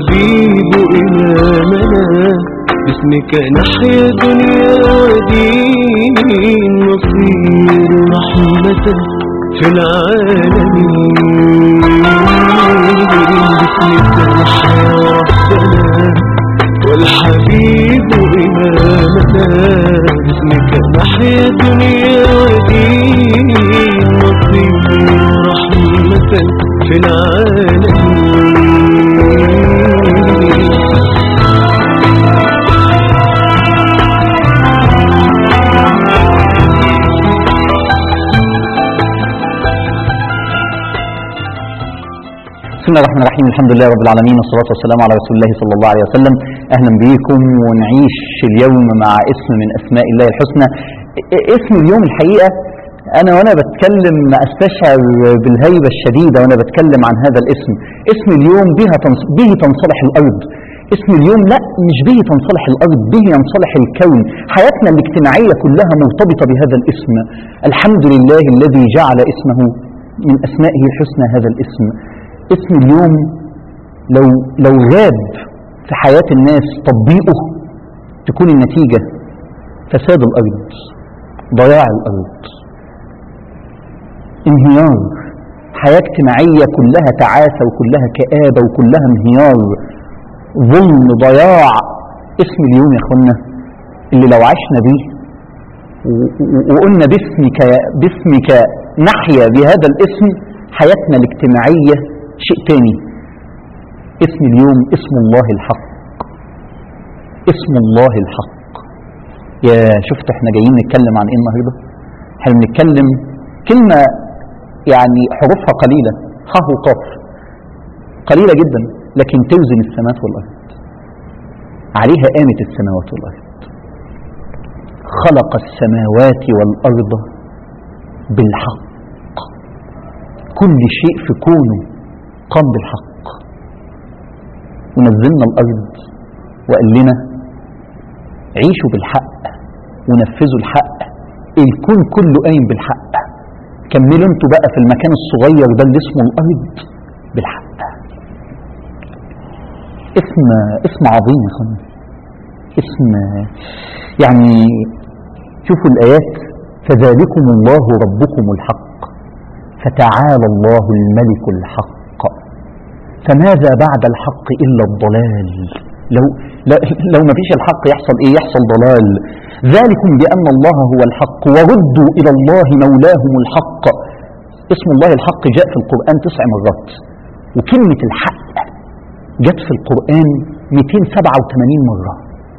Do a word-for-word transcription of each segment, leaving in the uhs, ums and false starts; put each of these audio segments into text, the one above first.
والحبيب إمامنا باسمك نحيا دنيا ودين نصير رحمة في العالمين. باسمك نحيا ربنا والحبيب إمامنا باسمك نحيا دنيا ودين نصير رحمة في العالمين. بسم الله الرحمن الرحيم. الحمد لله رب العالمين والصلاة والسلام على رسول الله صلى الله عليه وسلم. أهلا بكم ونعيش اليوم مع اسم من أسماء الله الحسنى. اسم اليوم الحقيقة أنا وأنا بتكلم أستشعر بالهيبة الشديدة وأنا بتكلم عن هذا الاسم. اسم اليوم بها به تنصلح الأرض. اسم اليوم لا مش به تنصلح الأرض، به ينصلح الكون. حياتنا الاجتماعية كلها مرتبطة بهذا الاسم. الحمد لله الذي جعل اسمه من أسمائه الحسنى هذا الاسم. اسم اليوم لو لو غاب في حياة الناس تطبيقه تكون النتيجة فساد الأرض، ضياع الأرض، انهيار، حياة اجتماعية كلها تعاسة وكلها كآبة وكلها انهيار، ظلم، ضياع. اسم اليوم يا اخوانا اللي لو عشنا به وقلنا باسمك باسمك نحيا بهذا الاسم حياتنا الاجتماعية شيء تاني. اسم اليوم اسم الله الحق. اسم الله الحق. يا شفت احنا جايين نتكلم عن ايه النهارده؟ احنا بنتكلم كلمة يعني حروفها قليلة، ح وقاف، قليلة جدا لكن توزن السماوات والأرض، عليها قامت السماوات والأرض. خلق السماوات والأرض بالحق. كل شيء في كونه قام بالحق. ونزلنا الأرض وقال لنا عيشوا بالحق ونفذوا الحق. الكون كله قايم بالحق. كملوا انتوا بقى في المكان الصغير ده اللي اسمه الأرض بالحق. اسم اسم عظيم يا اخوان. اسم يعني شوفوا الآيات: فذلكم الله ربكم الحق فتعالى الله الملك الحق فماذا بعد الحق إلا الضلال. لو, لو ما فيش الحق يحصل إيه؟ يحصل ضلال. ذلكم بأن الله هو الحق وردوا إلى الله مولاهم الحق. اسم الله الحق جاء في القرآن تسع مرات، وكلمة الحق جاءت في القرآن مئتين وسبعة وثمانين مرة.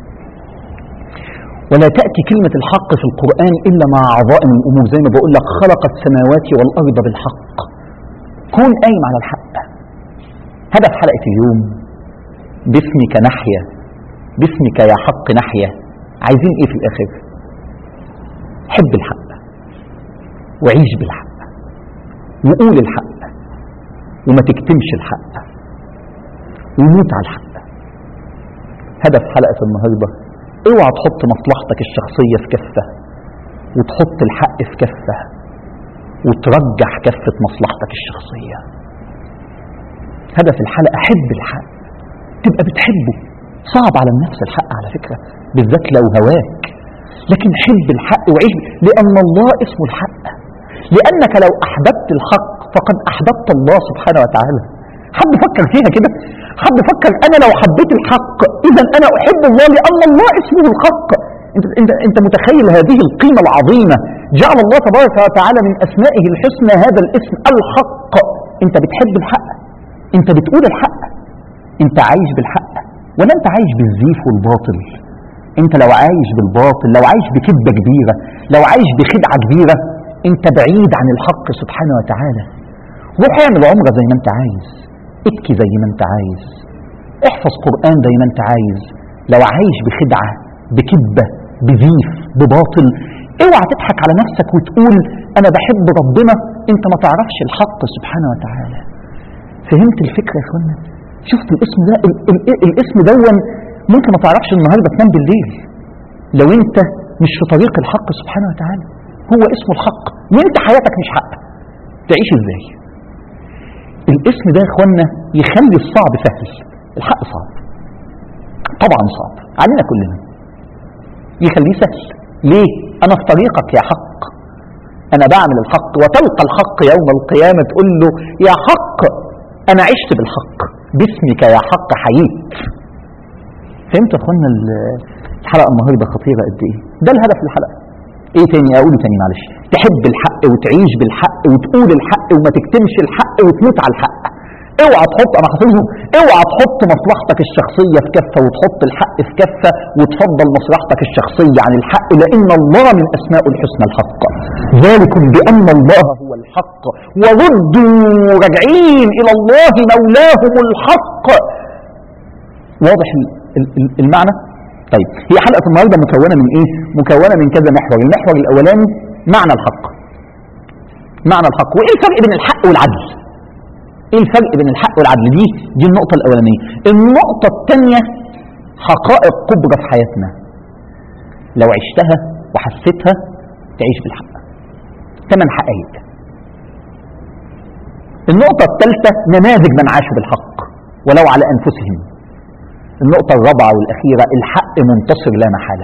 ولا تأتي كلمة الحق في القرآن إلا مع عظائم الأمور. زي ما بقول لك خلق السماوات والأرض بالحق. كون قايم على الحق. هدف حلقة اليوم باسمك نحيا. باسمك يا حق نحيا. عايزين ايه في الآخر؟ حب الحق وعيش بالحق وقول الحق وما تكتمش الحق وموت على الحق. هدف حلقة النهاردة اوعى تحط مصلحتك الشخصية في كفة وتحط الحق في كفة وترجح كفة مصلحتك الشخصية. هدف الحلقة حب الحق، تبقى بتحبه. صعب على النفس الحق على فكرة، بالذات لو هواك، لكن حب الحق وعيش، لأن الله اسمه الحق. لأنك لو أحببت الحق فقد أحببت الله سبحانه وتعالى. حد فكر فيها كده؟ حد فكر أنا لو حبيت الحق إذا أنا أحب الله لأن الله اسمه الحق. أنت, انت, انت متخيل هذه القيمة العظيمة؟ جعل الله تبارك وتعالى من أسمائه الحسنى هذا الاسم الحق. أنت بتحب الحق، أنت بتقول الحق، أنت عايش بالحق، ولا أنت عايش بالزيف والباطل؟ أنت لو عايش بالباطل، لو عايش بكذبة كبيرة، لو عايش بخدعة كبيرة، أنت بعيد عن الحق سبحانه وتعالى. روح اعمل عمرة زي ما أنت عايز، ابكي زي ما أنت عايز، احفظ قرآن زي ما أنت عايز. لو عايش بخدعة، بكذبة، بزيف، بباطل، اوعى تضحك على نفسك وتقول أنا بحب ربنا، أنت ما تعرفش الحق سبحانه وتعالى. فهمت الفكرة يا اخوانا؟ شفت الاسم ده؟ ال ال ال الاسم دون ممكن ما تعرفش النهارده تنام بالليل لو انت مش في طريق الحق سبحانه وتعالى. هو اسمه الحق وانت حياتك مش حق، تعيش ازاي؟ الاسم ده يا اخوانا يخلي الصعب سهل. الحق صعب، طبعا صعب علينا كلنا. يخليه سهل ليه؟ انا في طريقك يا حق، انا بعمل الحق، وتلقى الحق يوم القيامة تقول له يا حق انا عشت بالحق، باسمك يا حق حييت. فهمتوا يا اخوانا الحلقة النهاردة خطيرة قد ايه؟ ده الهدف الحلقة. ايه تاني اقوله تاني معلش؟ تحب الحق وتعيش بالحق وتقول الحق وما تكتمش الحق وتموت على الحق. اوعى تحط، انا حافظهم، اوعى تحط مصلحتك الشخصية في كفة وتحط الحق في كفة وتفضل مصلحتك الشخصية عن الحق، لان الله من اسماء الحسنى الحق. ذلكم بان الله هو الحق وردوا راجعين الى الله مولاهم الحق. واضح المعنى؟ طيب هي حلقة النهاردة مكونة من ايه؟ مكونة من كذا محور. المحور الاولاني معنى الحق، معنى الحق وايه الفرق بين الحق والعدل. ايه الفرق بين الحق والعدل؟ دي دي النقطة الاولانية. النقطة الثانية حقائق كبرى في حياتنا لو عشتها وحسيتها تعيش بالحق. ثمان حقائق. النقطة الثالثة نماذج من عاشوا بالحق ولو على انفسهم. النقطة الرابعة والأخيرة الحق منتصر لا محالة،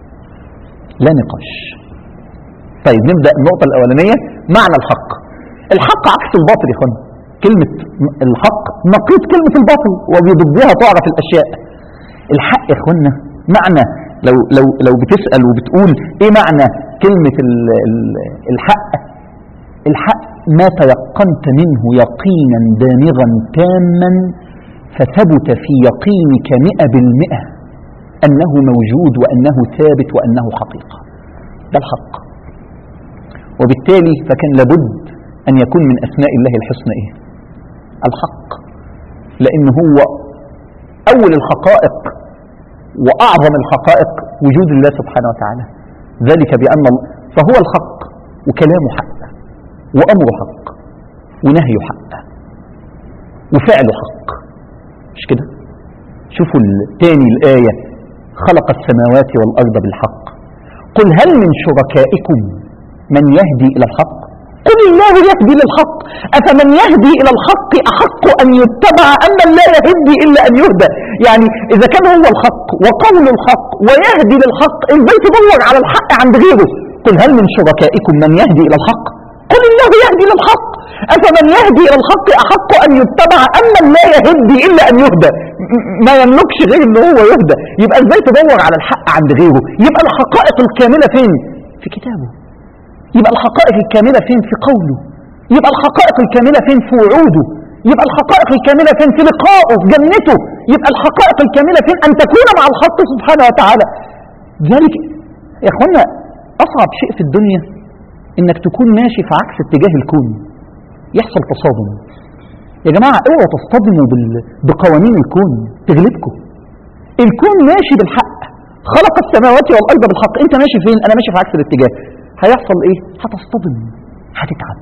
لا نقاش. طيب نبدأ النقطة الأولانية معنى الحق. الحق عكس الباطل يا اخوانا. كلمة الحق نقيض كلمة الباطل وبضدها تعرف الأشياء. الحق يا اخوانا معنى، لو لو لو بتسأل وبتقول ايه معنى كلمة الحق؟ الحق ما تيقنت منه يقينا دامغا تاما فثبت في يقينك مئة بالمئة أنه موجود وأنه ثابت وأنه حقيقة. ده الحق. وبالتالي فكان لابد أن يكون من أسماء الله الحسنى إيه؟ الحق، لأنه هو أول الحقائق وأعظم الحقائق وجود الله سبحانه وتعالى. ذلك بأن فهو الحق وكلامه حق وأمره حق ونهيه حق وفعله حق. مش كده؟ شوفوا الثاني الآية خلق السماوات والأرض بالحق قل هل من شركائكم من يهدي إلى الحق قل الله يهدي للحق أفمن يهدي إلى الحق أحق أن يتبع أم من لا يهدي إلا أن يهدى. يعني إذا كان هو الحق وقول الحق ويهدي للحق إزاي تدور على الحق عند غيره؟ قل هل من شركائكم من يهدي إلى الحق قل الله يهدي للحق أفمن يهدي إلى الحق أحق أن يتبع أم من لا يهدي إلا أن يهدى. ما يملكش غير أنه هو يهدى. يبقى إزاي تدور على الحق عند غيره؟ يبقى الحقائق الكاملة فين؟ في كتابه. يبقى الحقائق الكاملة فين؟ في قوله. يبقى الحقائق الكاملة فين؟ في وعوده. يبقى الحقائق الكاملة فين؟ في لقائه في جنته. يبقى الحقائق الكاملة فين؟ أن تكون مع الحق سبحانه وتعالى. ذلك يا أخوانا أصعب شيء في الدنيا إنك تكون ماشي في عكس اتجاه الكون، يحصل تصادم. يا جماعة اوعوا تصطدموا بقوانين الكون تغلبكم. الكون ماشي بالحق، خلق السماوات والأرض بالحق. انت ماشي فين؟ انا ماشي في عكس الاتجاه. هيحصل ايه؟ هتصطدم، هتتعب.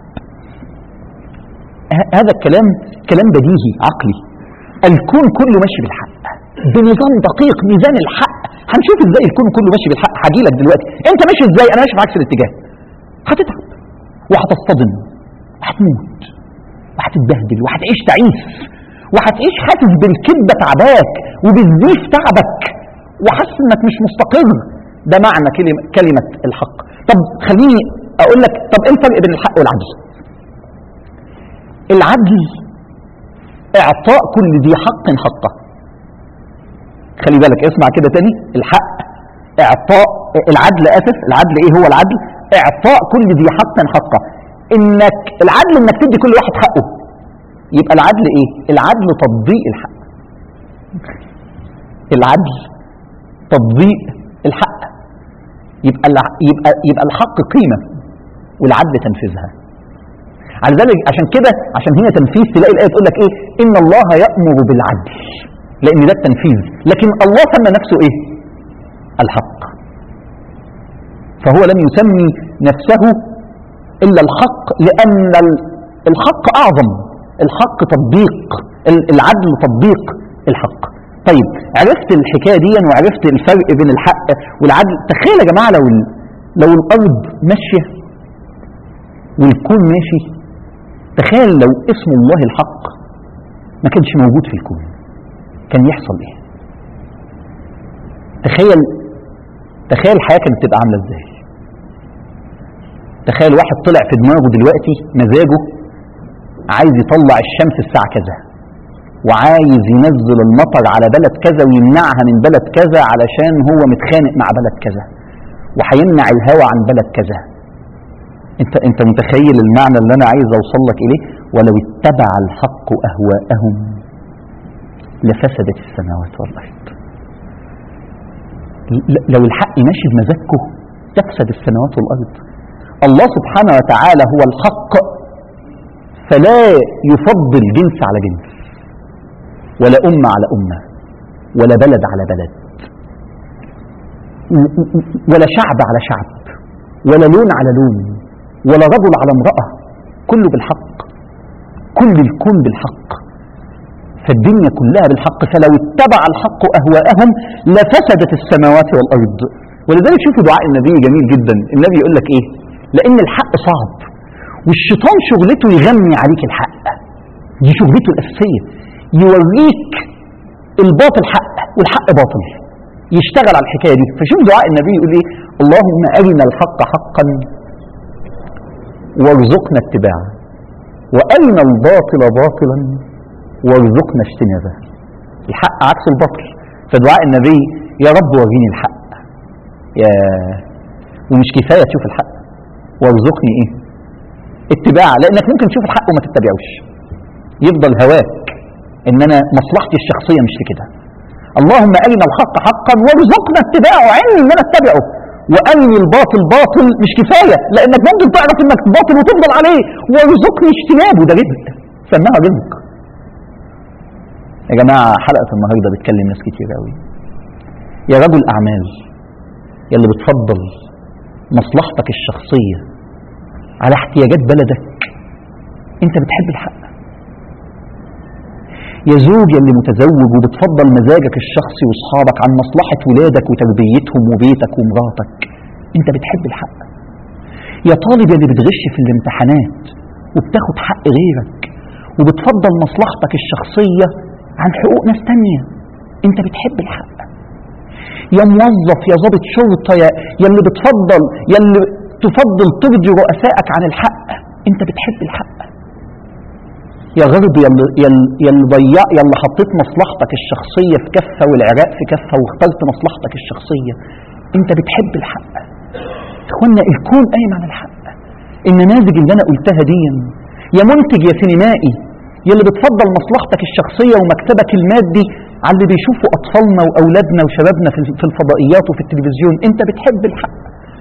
هذا الكلام كلام بديهي عقلي. الكون كله ماشي بالحق بنظام دقيق، ميزان الحق. هنشوف ازاي الكون كله ماشي بالحق. هجيلك دلوقتي. انت ماشي ازاي؟ انا ماشي في عكس الاتجاه. هتتعب وهتصطدم وهتموت وهتتبهدل وهتعيش تعيس وهتعيش حاسس بالكذبة تعباك وبالزيف تعبك وحاسس انك مش مستقر. ده معنى كلمة, كلمة الحق. طب خليني اقول لك، طب ايه الفرق بين الحق والعدل؟ العدل اعطاء كل ذي حق حقه. خلي بالك اسمع كده تاني. الحق اعطاء، العدل اسف العدل ايه هو العدل؟ اعطاء كل ذي حق حقه. انك العدل انك تدي كل واحد حقه. يبقى العدل ايه؟ العدل تطبيق الحق. العدل تطبيق الحق. يبقى يبقى يبقى الحق قيمه والعدل تنفيذها. على ذلك عشان كده عشان هنا تنفيذ تلاقي الايه تقول لك ايه؟ ان الله يأمر بالعدل، لان ده التنفيذ. لكن الله سمى نفسه ايه؟ الحق. فهو لم يسمي نفسه إلا الحق، لأن الحق أعظم. الحق تطبيق، العدل تطبيق الحق. طيب عرفت الحكاية دي وعرفت الفرق بين الحق والعدل. تخيل يا جماعة لو لو الأرض ماشية والكون ماشي. تخيل لو اسم الله الحق ما كانش موجود في الكون، كان يحصل ايه؟ تخيل تخيل الحياة كانت تبقى عاملة ازاي؟ تخيل واحد طلع في دماغه دلوقتي مزاجه عايز يطلع الشمس الساعة كذا، وعايز ينزل المطر على بلد كذا ويمنعها من بلد كذا علشان هو متخانق مع بلد كذا، وهيمنع الهواء عن بلد كذا. انت انت متخيل المعنى اللي انا عايز اوصل لك اليه؟ ولو اتبع الحق اهواءهم لفسدت السماوات والارض. لو الحق ماشي بمزاجكم تفسد السماوات والارض. الله سبحانه وتعالى هو الحق، فلا يفضل جنس على جنس، ولا أمة على أمة، ولا بلد على بلد، ولا شعب على شعب، ولا لون على لون، ولا رجل على امرأة. كله بالحق، كل الكون بالحق، فالدنيا كلها بالحق. فلو اتبع الحق أهواءهم لفسدت السماوات والأرض. ولذلك شوفوا دعاء النبي جميل جدا. النبي يقول لك ايه؟ لأن الحق صعب، والشيطان شغلته يغني عليك الحق، دي شغلته الأساسية، يوريك الباطل حق والحق باطل، يشتغل على الحكاية دي. فشوف دعاء النبي يقول ايه؟ اللهم أرنا الحق حقا وارزقنا اتباعه، وأرنا الباطل باطلا وارزقنا اجتنابه. الحق عكس الباطل، فدعاء النبي يا رب وريني الحق، يا ومش كفاية تشوف الحق، وارزقني ايه؟ اتباعه، لانك ممكن تشوف الحق وما تتبعوش، يفضل هواك ان انا مصلحتي الشخصيه مش في كده. اللهم ارنا الحق حقا وارزقنا اتباعه، علمي ان انا اتبعه، وارني الباطل باطل مش كفايه، لانك ممكن تعرف انك باطل وتفضل عليه، وارزقني اجتنابه، ده رزق، سماها رزق. يا جماعه حلقه النهارده بتكلم ناس كتير قوي. يا رجل اعمال، يا اللي بتفضل مصلحتك الشخصيه على احتياجات بلدك، انت بتحب الحق. يا زوج اللي متزوج وبتفضل مزاجك الشخصي واصحابك عن مصلحة ولادك وتربيتهم وبيتك ومراتك، انت بتحب الحق. يا طالب اللي بتغش في الامتحانات وبتاخد حق غيرك وبتفضل مصلحتك الشخصية عن حقوق ناس تانية، انت بتحب الحق. يا موظف، يا ضابط شرطة، يا, يا اللي بتفضل يا اللي تفضل ترضي رؤسائك عن الحق، انت بتحب الحق. يا غرب، يا اللي ضيع يا اللي حطيت مصلحتك الشخصيه في كفه والعراق في كفه واخترت مصلحتك الشخصيه، انت بتحب الحق. اخوانا الكون قايم على الحق. النماذج اللي انا قلتها دي، يا منتج يا سينمائي، يا اللي بتفضل مصلحتك الشخصيه ومكسبك المادي على اللي بيشوفوا اطفالنا واولادنا وشبابنا في الفضائيات وفي التلفزيون، انت بتحب الحق.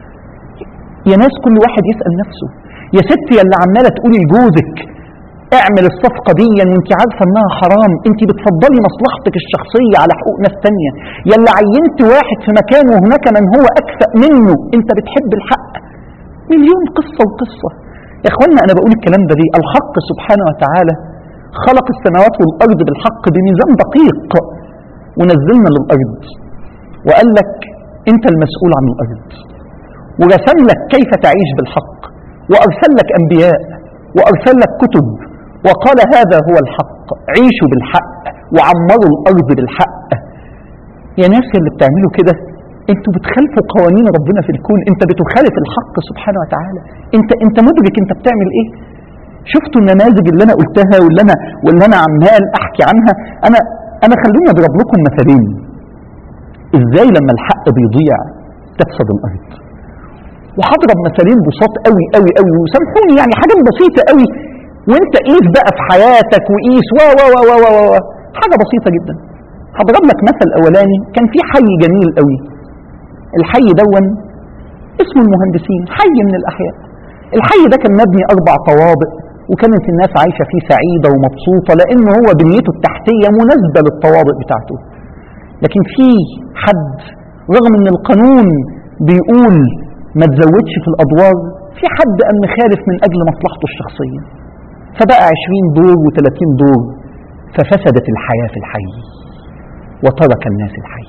يا ناس كل واحد يسأل نفسه. يا ست يا اللي عمالة تقولي لجوزك اعمل الصفقة دي وانت عارفة انها حرام، انت بتفضلي مصلحتك الشخصية على حقوق ناس تانية. يا اللي عينت واحد في مكان وهناك من هو اكفأ منه، انت بتحب الحق. مليون قصة وقصة. يا اخوانا انا بقول الكلام ده ليه؟ الحق سبحانه وتعالى خلق السماوات والارض بالحق بميزان دقيق، ونزلنا للارض وقال لك انت المسؤول عن الارض، ورسم لك كيف تعيش بالحق، وأرسل لك أنبياء، وأرسل لك كتب، وقال هذا هو الحق، عيشوا بالحق وعمروا الأرض بالحق. يا ناس اللي بتعملوا كده انتوا بتخالفوا قوانين ربنا في الكون، انت بتخالف الحق سبحانه وتعالى. انت انت مدرك انت بتعمل ايه؟ شفتوا النماذج اللي انا قلتها واللي انا واللي انا عمال احكي عنها؟ انا انا خلوني اضرب لكم مثالين ازاي لما الحق بيضيع تفسد الارض. وهضرب مثالين بساط قوي قوي قوي، وسامحوني يعني حاجه بسيطه قوي، وانت قيس بقى في حياتك وقيس و و و و و حاجه بسيطه جدا. هضرب لك مثل اولاني. كان في حي جميل قوي، الحي دون اسمه المهندسين، حي من الاحياء. الحي ده كان مبني اربع طوابق، وكانت الناس عايشه فيه سعيده ومبسوطه لان هو بنيته التحتيه مناسبه للطوابق بتاعته. لكن في حد رغم ان القانون بيقول ما تزودش في الادوار، في حد قام مخالف من اجل مصلحته الشخصيه، فبقى عشرين دور وثلاثين دور، ففسدت الحياه في الحي وترك الناس الحي.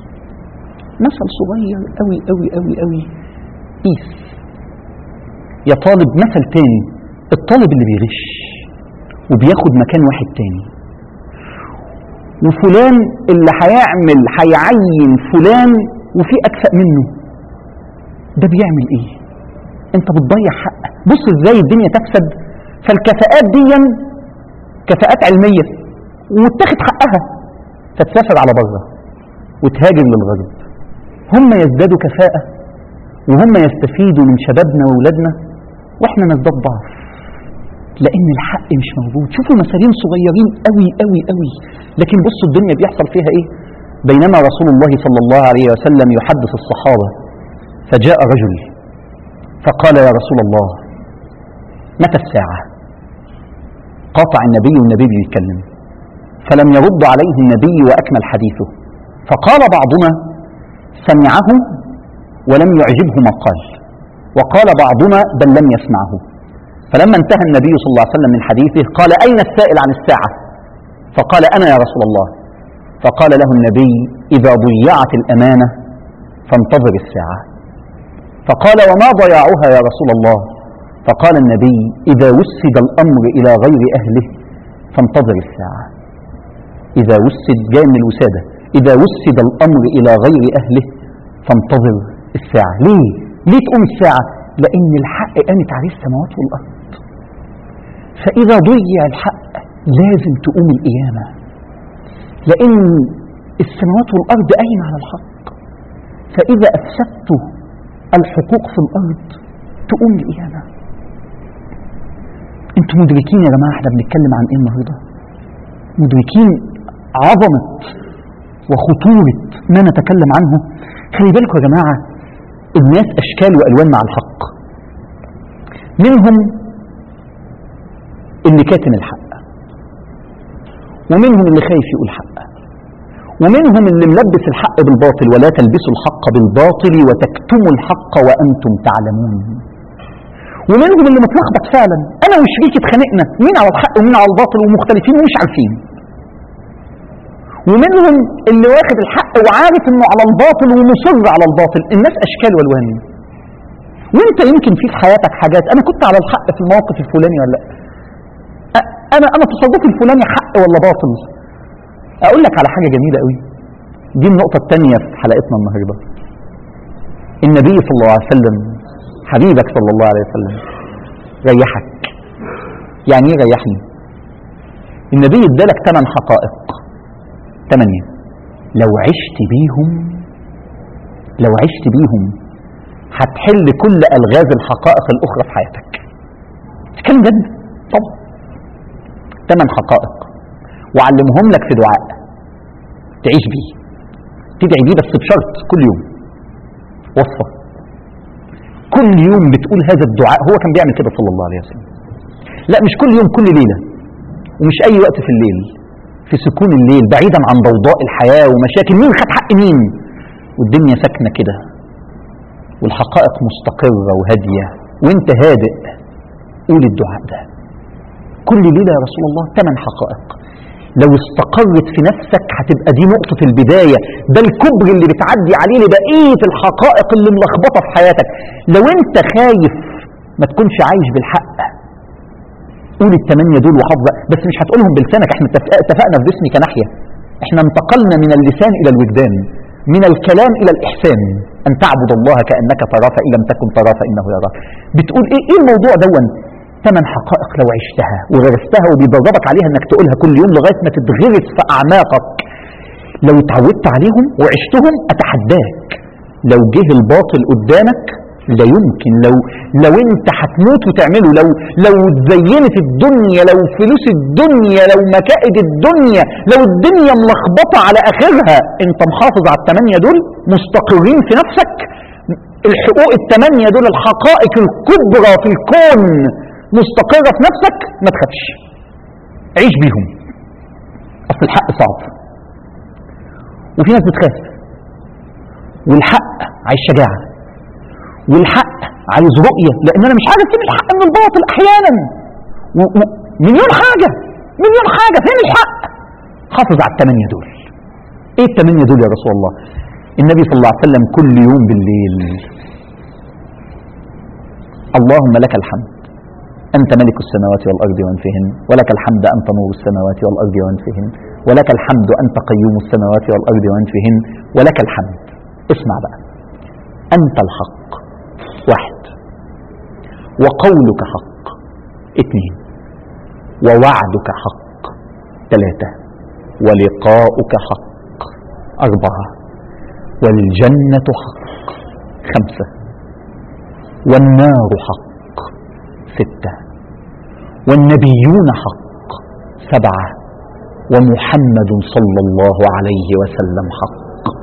مثل صغير قوي قوي قوي قوي. قيس يا طالب. مثل تاني، الطالب اللي بيغش وبياخد مكان واحد تاني، وفلان اللي هيعمل هيعين فلان وفي اكفأ منه، ده بيعمل ايه؟ انت بتضيع حق. بص ازاي الدنيا تفسد. فالكفاءات دي كفاءات علمية واتخذ حقها فتسافر على بره وتهاجر للغرب، هم يزدادوا كفاءة وهم يستفيدوا من شبابنا وولادنا واحنا نزداد ضعف لان الحق مش موجود. شوفوا مثالين صغيرين قوي قوي قوي، لكن بصوا الدنيا بيحصل فيها ايه. بينما رسول الله صلى الله عليه وسلم يحدث الصحابة فجاء رجل فقال يا رسول الله متى الساعة؟ قاطع النبي والنبي بيتكلم فلم يرد عليه النبي وأكمل حديثه. فقال بعضنا سمعه ولم يعجبه ما قال، وقال بعضنا بل لم يسمعه. فلما انتهى النبي صلى الله عليه وسلم من حديثه قال أين السائل عن الساعة؟ فقال أنا يا رسول الله. فقال له النبي إذا ضيعت الأمانة فانتظر الساعة. فقال وما ضياعها يا رسول الله؟ فقال النبي إذا وسد الأمر إلى غير أهله فانتظر الساعة. إذا وسد جاي من الوسادة، إذا وسد الأمر إلى غير أهله فانتظر الساعة. ليه؟ ليه تقوم الساعة؟ لأن الحق قامت عليه السماوات والأرض، فإذا ضيع الحق لازم تقوم القيامة، لأن السماوات والأرض قايمة على الحق، فإذا أفسدت الحقوق في الأرض تقوم القيامة. انتوا مدركين يا جماعة احنا بنتكلم عن ايه النهارده؟ مدركين عظمة وخطورة ما نتكلم عنه؟ خلي بالكم يا جماعة الناس أشكال وألوان مع الحق، منهم اللي كاتم الحق، ومنهم اللي خايف يقول حق، ومنهم اللي ملبس الحق بالباطل ولا تلبسوا الحق بالباطل وتكتموا الحق وأنتم تعلمون، ومنهم اللي متلخبط فعلا، أنا وشريكي اتخانقنا مين على الحق ومين على الباطل ومختلفين ومش عارفين، ومنهم اللي واخد الحق وعارف انه على الباطل ومصر على الباطل. الناس اشكال والوان، وانت يمكن في حياتك حاجات انا كنت على الحق في الموقف الفلاني ولا لا، انا انا تصرفي الفلاني حق ولا باطل. اقول لك على حاجه جميله قوي، دي النقطه الثانيه في حلقتنا النهارده. النبي صلى الله عليه وسلم حبيبك صلى الله عليه وسلم ريحك. يعني ايه ريحني؟ النبي ادالك ثمان حقائق، ثمانية، لو عشت بيهم لو عشت بيهم هتحل كل ألغاز الحقائق الأخرى في حياتك. تتكلم جد؟ طبعا. ثمان حقائق وعلمهم لك في دعاء تعيش بيه، تدعي بيه بس بشرط كل يوم وصفة، كل يوم بتقول هذا الدعاء. هو كان بيعمل كده صلى الله عليه وسلم، لا مش كل يوم، كل ليلة، ومش أي وقت في الليل، في سكون الليل بعيدا عن ضوضاء الحياة ومشاكل مين خد حق مين، والدنيا ساكنة كده والحقائق مستقرة وهادية وانت هادئ. قول الدعاء ده كل ليلة يا رسول الله. ثمان حقائق لو استقرت في نفسك هتبقى دي نقطة البداية، ده الكبر اللي بتعدي عليه لبقية الحقائق اللي ملخبطة في حياتك. لو انت خايف ما تكونش عايش بالحق قول الثمانية دول وحافظة، بس مش هتقولهم بلسانك، احنا اتفقنا في جسمي كناحية، احنا انتقلنا من اللسان الى الوجدان، من الكلام الى الاحسان، ان تعبد الله كأنك تراه فإن لم تكن تراه فإنه يراك. بتقول ايه ايه الموضوع دون؟ ثمان حقائق لو عشتها وغرستها وبيدربك عليها انك تقولها كل يوم لغاية ما تتغرس في اعماقك، لو اتعودت عليهم وعشتهم اتحداك لو جه الباطل قدامك لا يمكن، لو لو انت هتموت وتعمله، لو لو اتزينت الدنيا، لو فلوس الدنيا، لو مكائد الدنيا، لو الدنيا ملخبطه على اخرها، انت محافظ على الثمانيه دول مستقرين في نفسك. الحقوق الثمانيه دول الحقائق الكبرى في الكون مستقره في نفسك، ما تخافش عيش بيهم. اصل الحق صعب وفي ناس بتخاف، والحق عايز شجاعه، والحق عايز رؤية، لأن أنا مش عارف فين الحق من الباطل أحيانا، ومليون حاجة مليون حاجة فين الحق. حافظ على الثمانية دول. إيه الثمانية دول يا رسول الله؟ النبي صلى الله عليه وسلم كل يوم بالليل اللهم لك الحمد أنت ملك السماوات والأرض ومن فيهن ولك الحمد أنت نور السماوات والأرض ومن فيهن ولك الحمد أنت قيوم السماوات والأرض ومن فيهن ولك الحمد. اسمع بقى، أنت الحق واحد، وقولك حق اثنين، ووعدك حق ثلاثة، ولقاؤك حق أربعة، والجنة حق خمسة، والنار حق ستة، والنبيون حق سبعة، ومحمد صلى الله عليه وسلم حق.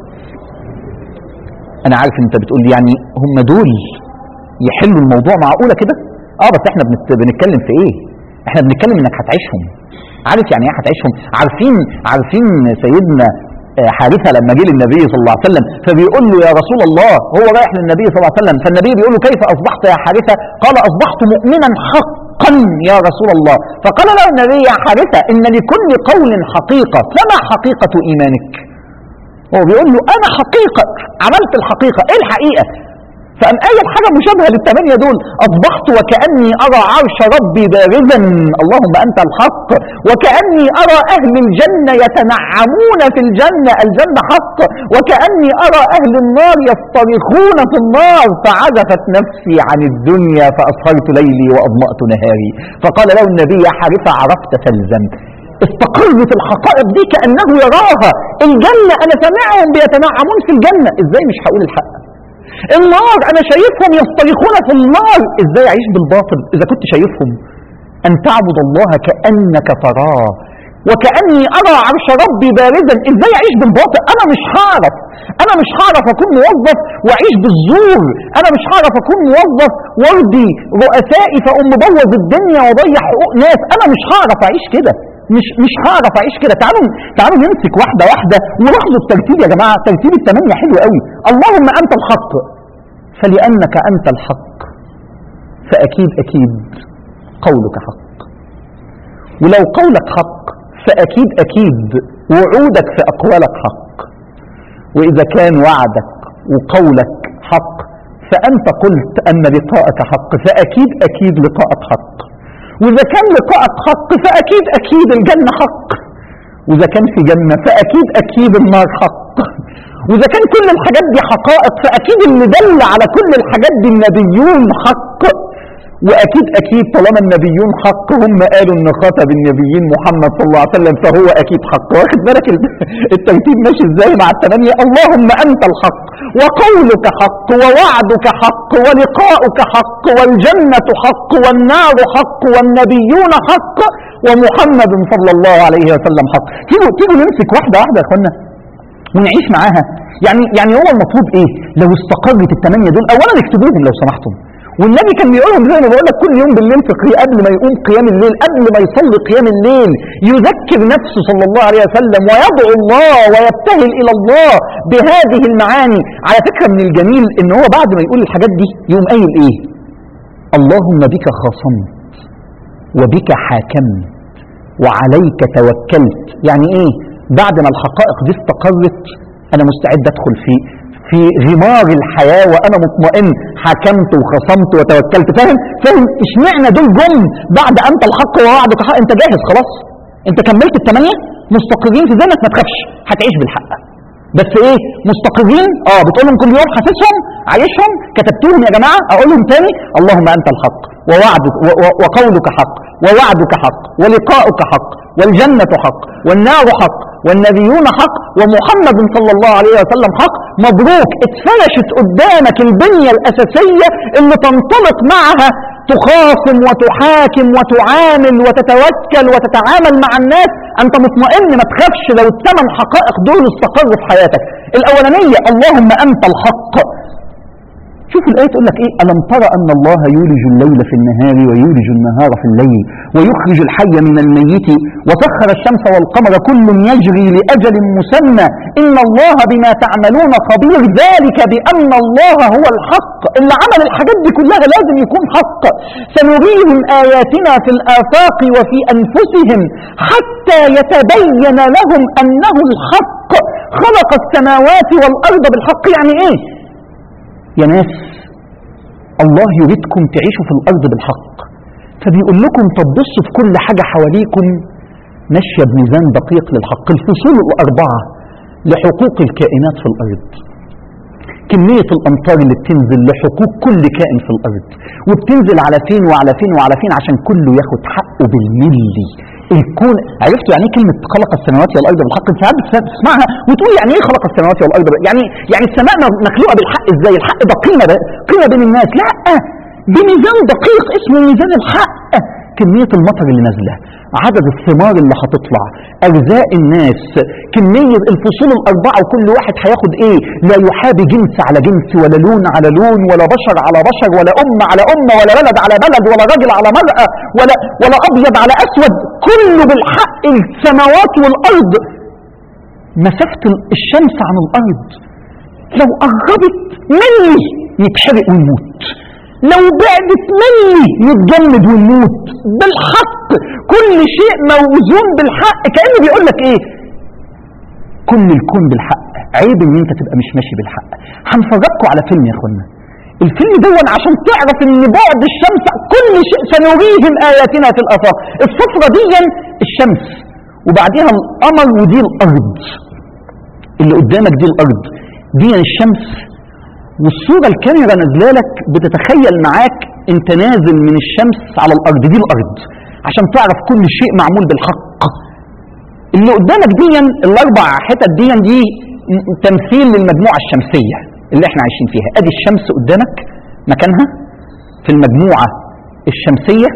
أنا عارف أنت بتقول لي يعني هم دول يحلوا الموضوع معقولة كده؟ آه بس إحنا بنت... بنتكلم في إيه؟ إحنا بنتكلم إنك هتعيشهم. عارف يعني إيه هتعيشهم؟ عارفين عارفين سيدنا حارثة لما جه للنبي صلى الله عليه وسلم فبيقول له يا رسول الله، هو رايح للنبي صلى الله عليه وسلم، فالنبي بيقول له كيف أصبحت يا حارثة؟ قال أصبحت مؤمنا حقا يا رسول الله. فقال له النبي يا حارثة إن لكل قول حقيقة، فما حقيقة إيمانك؟ هو بيقول له أنا حقيقة عملت الحقيقة، إيه الحقيقة؟ فأم أي حاجة مشابهة للثمانية دول، أصبحت وكأني أرى عرش ربي بارزا اللهم أنت الحق، وكأني أرى أهل الجنة يتنعمون في الجنة الجنة حق، وكأني أرى أهل النار يصطرخون في النار، فعزفت نفسي عن الدنيا فأسهرت ليلي وأضمأت نهاري. فقال له النبي يا حارثة عرفت فالزم، استقرت الحقائق دي كأنه يراها. الجنة أنا سامعهم بيتنعمون في الجنة، إزاي مش هقول الحق؟ النار أنا شايفهم يصطرخون في النار، إزاي أعيش بالباطل إذا كنت شايفهم؟ أن تعبد الله كأنك تراه، وكأني أرى عرش ربي بارزا، إزاي أعيش بالباطل؟ أنا مش هعرف أنا مش هعرف أكون موظف وأعيش بالزور، أنا مش هعرف أكون موظف وارضي رؤسائي فأقوم مبوظ الدنيا وضيع حقوق ناس، أنا مش هعرف أعيش كده، مش مش هعرف اعيش كده. تعالوا تعالوا نمسك واحده واحده ولاحظوا الترتيب يا جماعه، ترتيب الثمانيه حلو قوي. اللهم انت الحق، فلانك انت الحق فاكيد اكيد قولك حق، ولو قولك حق فاكيد اكيد وعودك في اقوالك حق، واذا كان وعدك وقولك حق فانت قلت ان لقاءك حق، فاكيد اكيد لقاءك حق، وإذا كان لقاءك حق فأكيد أكيد الجنة حق، وإذا كان في جنة فأكيد أكيد النار حق، وإذا كان كل الحاجات دي حقائق فأكيد اللي دل على كل الحاجات دي النبيون حق، وأكيد أكيد طالما النبيون حق هم قالوا إن خاتم النبيين محمد صلى الله عليه وسلم فهو أكيد حق. واخد بالك الترتيب ماشي إزاي مع الثمانية؟ اللهم أنت الحق، وقولك حق، ووعدك حق، ولقاؤك حق، والجنة حق، والنار حق، والنبيون حق، ومحمد صلى الله عليه وسلم حق. تيجوا تيجوا نمسك واحدة واحدة يا اخوانا ونعيش معاها. يعني يعني هو المطلوب ايه؟ لو استقرت الثمانية دول اولا اكتبوهم لو سمحتم، والنبي كان بيقولهم زي ما بقول لك كل يوم بالليل في قيام قبل ما يقوم قيام الليل، قبل ما يصلي قيام الليل يذكر نفسه صلى الله عليه وسلم ويدعو الله ويبتهل الى الله بهذه المعاني. على فكره من الجميل ان هو بعد ما يقول الحاجات دي يقوم قايل ايه؟ اللهم بك خاصمت وبك حاكمت وعليك توكلت. يعني ايه؟ بعد ما الحقائق دي استقرت انا مستعد ادخل في في غمار الحياة وأنا مطمئن، حكمت وخصمت وتوكلت. فاهم؟ فاهم اشمعنى دول جم بعد أنت الحق ووعدك حق؟ أنت جاهز خلاص، أنت كملت الثمانية مستقرين في ذهنك، ما تخافش هتعيش بالحق. بس إيه مستقرين؟ آه بتقولهم كل يوم حاسسهم عايشهم كتبتوهم يا جماعة. أقولهم تاني اللهم أنت الحق ووعدك وقولك حق ووعدك حق ولقاؤك حق والجنة حق والنار حق والنبيون حق ومحمد صلى الله عليه وسلم حق. مبروك، اتفرشت قدامك البنية الأساسية اللي تنطلق معها تخاصم وتحاكم وتعامل وتتوكل وتتعامل مع الناس. أنت مطمئن ما تخافش لو الثمان حقائق دول استقروا في حياتك. الأولانية اللهم أنت الحق. شوف الآية تقول لك إيه؟ ألم ترى أن الله يولج الليل في النهار ويولج النهار في الليل ويخرج الحي من الميت وسخر الشمس والقمر كل يجري لأجل مسمى إن الله بما تعملون خبير. ذلك بأن الله هو الحق. اللي عمل الحاجات دي كلها لازم يكون حق. سنريهم آياتنا في الآفاق وفي أنفسهم حتى يتبين لهم أنه الحق. خلق السماوات والأرض بالحق. يعني إيه يا ناس؟ الله يريدكم تعيشوا في الأرض بالحق، فبيقول لكم طب بصوا في كل حاجة حواليكم ماشية بميزان دقيق للحق. الفصول الأربعة لحقوق الكائنات في الأرض، كمية الأمطار اللي بتنزل لحقوق كل كائن في الأرض، وبتنزل على فين وعلى فين وعلى فين عشان كله ياخد حقه بالملي. الكون، عرفتوا يعني ايه كلمة خلق السماوات والأرض بالحق؟ انت ساعات بتسمعها وتقول يعني ايه خلق السماوات والأرض؟ يعني يعني السماء مخلوقة بالحق ازاي؟ الحق ده قيمة قيمة بين الناس، لا بميزان دقيق اسمه ميزان الحق. كمية المطر اللي نازلة، عدد الثمار اللي هتطلع، أرزاق الناس، كمية الفصول الأربعة وكل واحد هياخد إيه، لا يحابي جنس على جنس ولا لون على لون ولا بشر على بشر ولا أمة على أمة ولا بلد على بلد ولا رجل على مرأة ولا ولا أبيض على أسود، كله بالحق. السماوات والأرض مسافة الشمس عن الأرض لو قربت ملي يتحرق ويموت، لو بعدت مني يتجمد ونموت. بالحق كل شيء موزون بالحق. كأنه بيقول لك ايه، كل الكون بالحق، عيب ان انت تبقى مش ماشي بالحق. هنفرجكم على فيلم يا اخوانا، الفيلم دون عشان تعرف ان بعد الشمس كل شيء سنريهم آياتنا في الآفاق. الصفرة دي الشمس وبعديها القمر ودي الأرض، اللي قدامك دي الأرض، دي الشمس. والصورة الكاميرا نازله لك بتتخيل معاك انت نازل من الشمس على الارض، دي الارض، عشان تعرف كل شيء معمول بالحق. اللي قدامك دي الاربع حتت دي دي تمثيل للمجموعة الشمسية اللي احنا عايشين فيها. ادي الشمس قدامك مكانها في المجموعة الشمسية،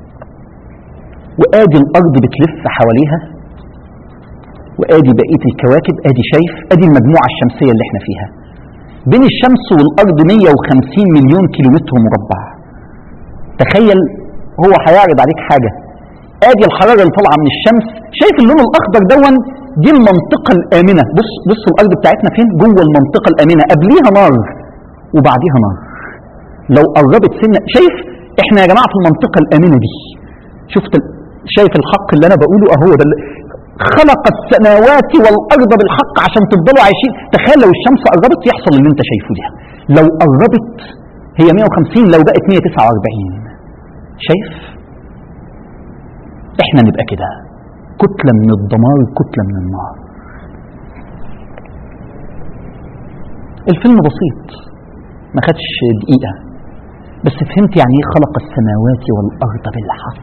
وادي الارض بتلف حواليها، وادي بقية الكواكب، ادي شايف، ادي المجموعة الشمسية اللي احنا فيها. بين الشمس والأرض مية وخمسين مليون كيلومتر مربع. تخيل هو هيعرض عليك حاجة، ادي الحرارة اللي طالعة من الشمس، شايف اللون الأخضر دون، دي المنطقة الآمنة. بص بص الأرض بتاعتنا فين؟ جوه المنطقة الآمنة، قبليها نار وبعديها نار. لو قربت سنة، شايف احنا يا جماعة في المنطقة الآمنة دي. شفت شايف الحق اللي أنا بقوله أهو ده، خلق السماوات والأرض بالحق عشان تفضلوا عايشين. تخيل لو الشمس قربت يحصل اللي انت شايفه ده. لو قربت هي مية وخمسين، لو بقت مية وتسعة وأربعين، شايف؟ احنا نبقى كده، كتلة من الدمار، كتلة من النار. الفيلم بسيط ما خدش دقيقة، بس فهمت يعني ايه خلق السماوات والأرض بالحق.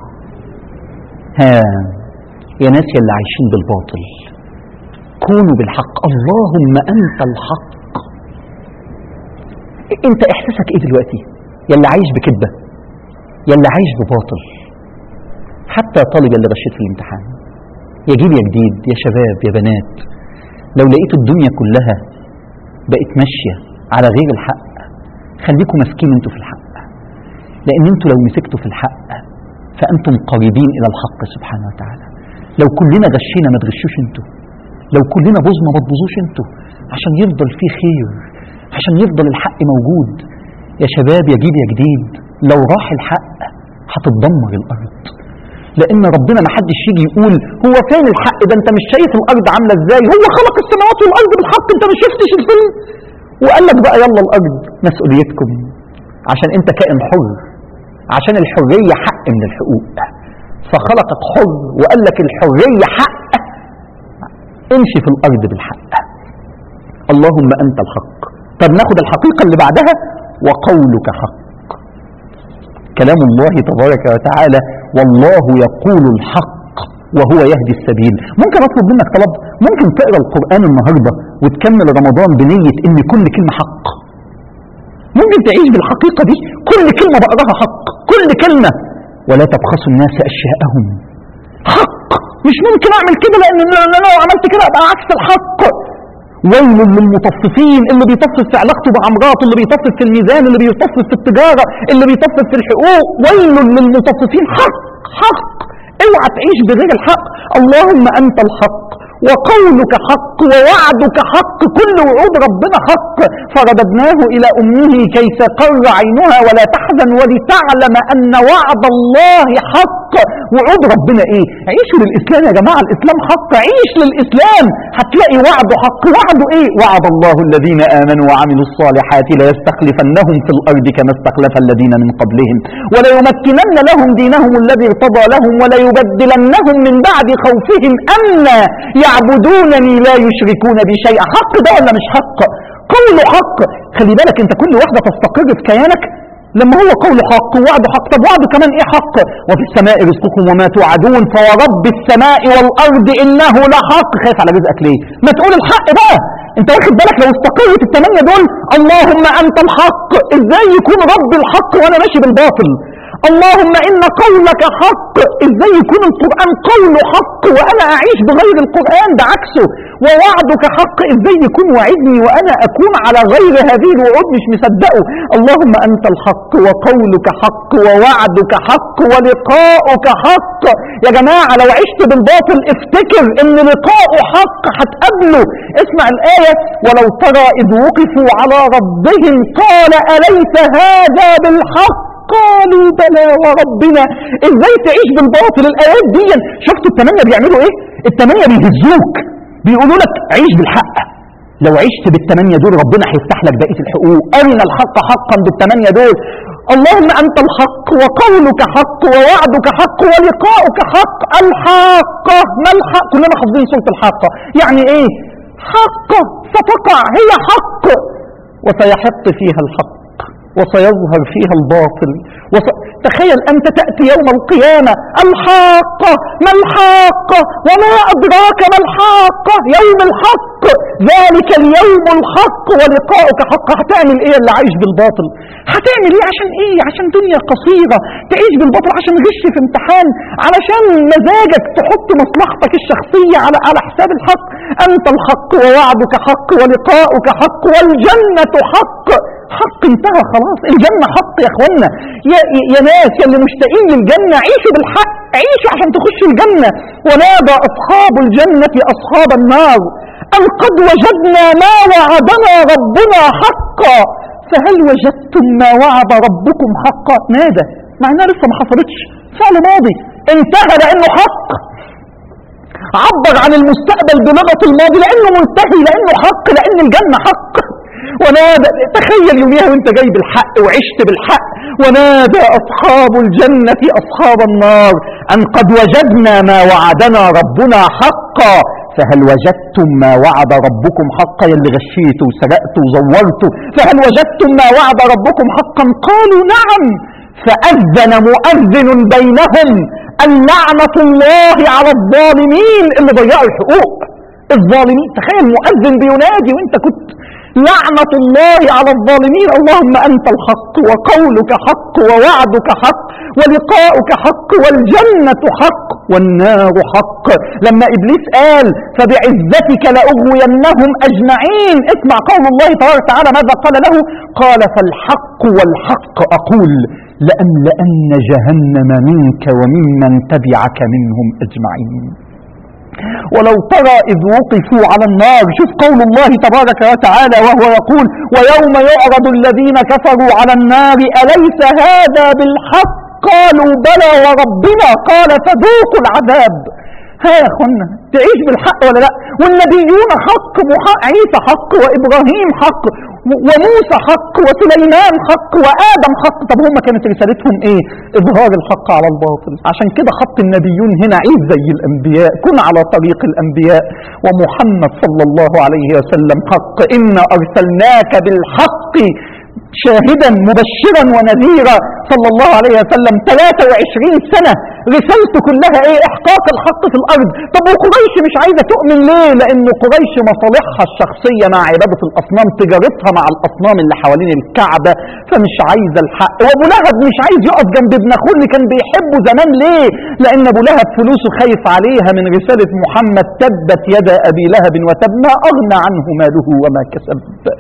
ها يا ناس يلي عايشين بالباطل، كونوا بالحق. اللهم أنت الحق. انت احساسك ايه دلوقتي يلي عايش بكذبة، يلي عايش بباطل؟ حتى طالب اللي غشيت في الامتحان، يا جيل يا جديد، يا شباب يا بنات، لو لقيت الدنيا كلها بقت ماشية على غير الحق، خليكم ماسكين انتوا في الحق، لان انتوا لو مسكتوا في الحق فأنتم قريبين إلى الحق سبحانه وتعالى. لو كلنا غشينا ما تغشوش انتوا، لو كلنا بوظنا ما تبوظوش انتوا، عشان يفضل فيه خير، عشان يفضل الحق موجود. يا شباب يا جيل يا جديد، لو راح الحق هتتدمر الأرض، لأن ربنا ما حدش يجي يقول هو فين الحق ده، انت مش شايف الأرض عاملة ازاي، هو خلق السماوات والأرض بالحق، انت مش شفتش الفيلم؟ وقال لك بقى يلا الأرض مسؤوليتكم، عشان انت كائن حر، عشان الحرية حق من الحقوق، فخلقك حر وقال لك الحرية حق، امشي في الأرض بالحق. اللهم أنت الحق. طب ناخد الحقيقة اللي بعدها، وقولك حق. كلام الله تبارك وتعالى، والله يقول الحق وهو يهدي السبيل. ممكن أطلب منك طلب؟ ممكن تقرأ القرآن النهاردة وتكمل رمضان بنية إن كل كلمة حق. ممكن تعيش بالحقيقة دي، كل كلمة بقراها حق، كل كلمة. ولا تبخسوا الناس أشياءهم. حق. مش ممكن أعمل كده لأن لو عملت كده أبقى عكس الحق. ويل للمطففين، اللي بيطفف في علاقته بعمراته، اللي بيطفف في الميزان، اللي بيطفف في التجارة، اللي بيطفف في الحقوق. ويل للمطففين. حق حق. اوعى تعيش بغير الحق. اللهم أنت الحق وقولك حق ووعدك حق، كل وعود ربنا حق. فرددناه إلى أمه كي تقر عينها ولا تحزن ولتعلم أن وعد الله حق وعود ربنا ايه؟ عيشوا للاسلام يا جماعه، الاسلام حق، عيش للاسلام هتلاقي وعده حق. وعده ايه؟ وعد الله الذين امنوا وعملوا الصالحات ليستخلفنهم في الارض كما استخلف الذين من قبلهم وليمكنن لهم دينهم الذي ارتضى لهم وليبدلنهم من بعد خوفهم امنا يعبدونني لا يشركون بي شيئا. حق ده ولا مش حق؟ قول حق. خلي بالك انت كل واحده تستقر في كيانك لما هو قول حق ووعده حق. طب وعده كمان ايه حق؟ وفي السماء رزقكم وما توعدون فورب السماء والارض انه لحق. خايف على رزقك ليه؟ ما تقول الحق بقى. انت واخد بالك لو استقرت الثمانيه دول اللهم انت الحق، ازاي يكون رب الحق وانا ماشي بالباطل؟ اللهم إن قولك حق، إزاي يكون القرآن قول حق وأنا أعيش بغير القرآن؟ ده عكسه. ووعدك حق، إزاي يكون وعدني وأنا أكون على غير هذه الوعود مش مصدقه؟ اللهم أنت الحق وقولك حق ووعدك حق ولقاؤك حق. يا جماعة لو عشت بالباطل افتكر إن لقاؤه حق هتقابله. اسمع الآية: ولو ترى إذ وقفوا على ربهم قال أليس هذا بالحق قالوا بلى وربنا. ازاي تعيش بالباطل؟ الايات دي شفتوا الثمانيه بيعملوا ايه؟ الثمانيه بيهزوك، بيقولوا لك عيش بالحق. لو عشت بالثمانيه دول ربنا هيفتح لك بقيه الحقوق. ارنا الحق حقا بالثمانيه دول. اللهم انت الحق وقولك حق ووعدك حق ولقاؤك حق. الحاقه ما الحق؟ كلنا حافظين سوره الحاقه. يعني ايه؟ حقه ستقع، هي حق وسيحق فيها الحق وسيظهر فيها الباطل. وس... تخيل أنت تأتي يوم القيامة الحاقة. ما الحاقة؟ وما أدراك ما الحاقة؟ يوم الحق، ذلك اليوم الحق ولقاؤك حق. هتعمل إيه اللي عايش بالباطل؟ هتعمل إيه؟ عشان إيه؟ عشان دنيا قصيرة تعيش بالباطل، عشان غش في امتحان، علشان مزاجك تحط مصلحتك الشخصية على على حساب الحق. أنت الحق ووعدك حق ولقاؤك حق والجنة حق. حق انتهى خلاص، الجنة حق يا اخوانا. يا, يا ناس يا اللي مشتاقين للجنة عيشوا بالحق، عيشوا عشان تخشوا الجنة. ونادى أصحاب الجنة أصحاب النار أن قد وجدنا ما وعدنا ربنا حقا فهل وجدتم ما وعد ربكم حقا. نادى مع انها لسه ما حصلتش، فعل ماضي انتهى لانه حق. عبر عن المستقبل بلغة الماضي لانه منتهي، لانه حق، لان الجنة حق. ونادى، تخيل يوميها وانت جاي بالحق وعشت بالحق. ونادى أصحاب الجنة أصحاب النار أن قد وجدنا ما وعدنا ربنا حقا فهل وجدتم ما وعد ربكم حقا. يلي غشيتوا وسرقتوا وزورتوا، فهل وجدتم ما وعد ربكم حقا؟ قالوا نعم. فأذن مؤذن بينهم اللعنة الله على الظالمين اللي ضيعوا الحقوق. الظالمين، تخيل مؤذن بينادي وانت كنت لعنة الله على الظالمين. اللهم أنت الحق وقولك حق ووعدك حق ولقاؤك حق والجنة حق والنار حق. لما إبليس قال فبعزتك لأغوينهم أجمعين، اسمع قول الله تبارك وتعالى ماذا قال له؟ قال فالحق والحق أقول لأملأن جهنم منك وممن تبعك منهم أجمعين. ولو ترى إذ وقفوا على النار، شوف قول الله تبارك وتعالى وهو يقول ويوم يعرض الذين كفروا على النار أليس هذا بالحق قالوا بلى وربنا قال فذوقوا العذاب. ها يا اخوانا تعيش بالحق ولا لا؟ والنبيون حق، عيسى حق وإبراهيم حق وموسى حق وسليمان حق وآدم حق. طب هم كانت رسالتهم ايه؟ إظهار الحق على الباطل. عشان كده خط النبيون هنا عيش زي الأنبياء، كن على طريق الأنبياء. ومحمد صلى الله عليه وسلم حق، إنا أرسلناك بالحق شاهدا مبشرا ونذيرا صلى الله عليه وسلم. ثلاثة وعشرين سنة رسالته كلها ايه؟ احقاق الحق في الارض. طب وقريش مش عايزة تؤمن ليه؟ لان قريش مصالحها الشخصية مع عبادة الاصنام، تجارتها مع الاصنام اللي حوالين الكعبة، فمش عايزة الحق. وابو لهب مش عايز يقف جنب ابن اخوه اللي كان بيحبه زمان. ليه؟ لان ابو لهب فلوسه خايف عليها من رسالة محمد تبت يدا ابي لهب وتب ما اغنى عنه ماله وما كسب.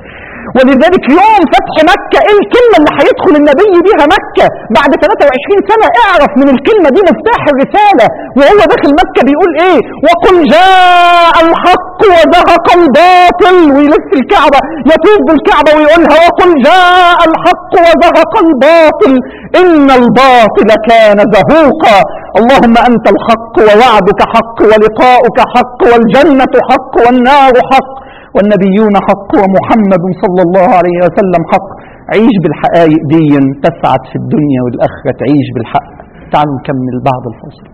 ولذلك يوم فتح مكة ايه الكلمة اللي هيدخل النبي بيها مكة بعد ثلاثة وعشرين سنة؟ اعرف من الكلمة دي مفتاح الرسالة. وهو داخل مكة بيقول ايه؟ وقل جاء الحق وزهق الباطل، ويلف الكعبة يطوف بالكعبة ويقولها وقل جاء الحق وزهق الباطل إن الباطل كان زهوقا. اللهم أنت الحق ووعدك حق ولقاؤك حق والجنة حق والنار حق والنبيون حق ومحمد صلى الله عليه وسلم حق. عيش بالحقائق دي تسعد في الدنيا والآخرة، تعيش بالحق. تعالوا نكمل بعد الفاصل.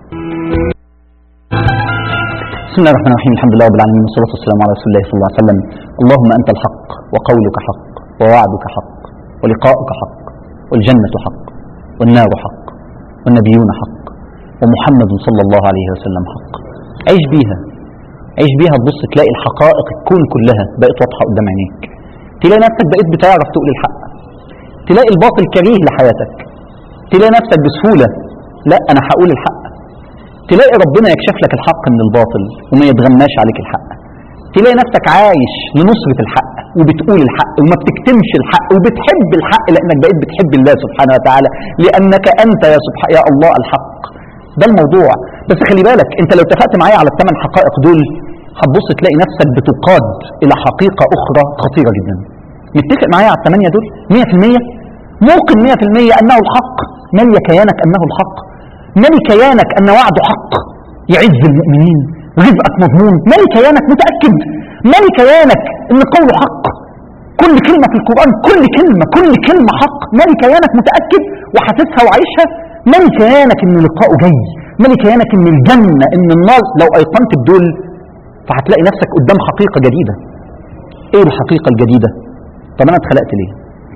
بسم الله الرحمن الرحيم، الحمد لله رب العالمين والصلاة والسلام على رسول الله صلى الله عليه وسلم. اللهم أنت الحق وقولك حق ووعدك حق ولقاؤك حق والجنة حق والنار حق والنبيون حق ومحمد صلى الله عليه وسلم حق. عيش بيها، عيش بيها، تبص تلاقي الحقائق الكون كلها بقت واضحة قدام عينيك، تلاقي نفسك بقيت بتعرف تقول الحق، تلاقي الباطل كريه لحياتك، تلاقي نفسك بسهولة لا أنا هقول الحق، تلاقي ربنا يكشف لك الحق من الباطل وما يتغماش عليك الحق، تلاقي نفسك عايش لنصرة الحق وبتقول الحق وما بتكتمش الحق وبتحب الحق لأنك بقيت بتحب الله سبحانه وتعالى، لأنك أنت يا سبحانه يا الله الحق. ده الموضوع. بس خلي بالك انت لو اتفقت معايا على الثمان حقائق دول هتبص تلاقي نفسك بتقاد إلى حقيقة أخرى خطيرة جدا. متفق معايا على الثمانية دول مية في المية؟ ممكن مية في المية أنه الحق، مالي كيانك أنه الحق، مالي كيانك أن وعده حق يعز المؤمنين، رزقك مضمون، مالي كيانك متأكد، مالي كيانك أن قوله حق، كل كلمة في القرآن كل كلمة كل كلمة حق، مالي كيانك متأكد وحاسسها وعيشها، مالي كيانك أن لقاؤه جاي، مالي كيانك أن الجنة أن النار. لو أيقنت بدول فهتلاقي نفسك قدام حقيقة جديدة. ايه الحقيقة الجديدة؟ طب انا اتخلقت ليه؟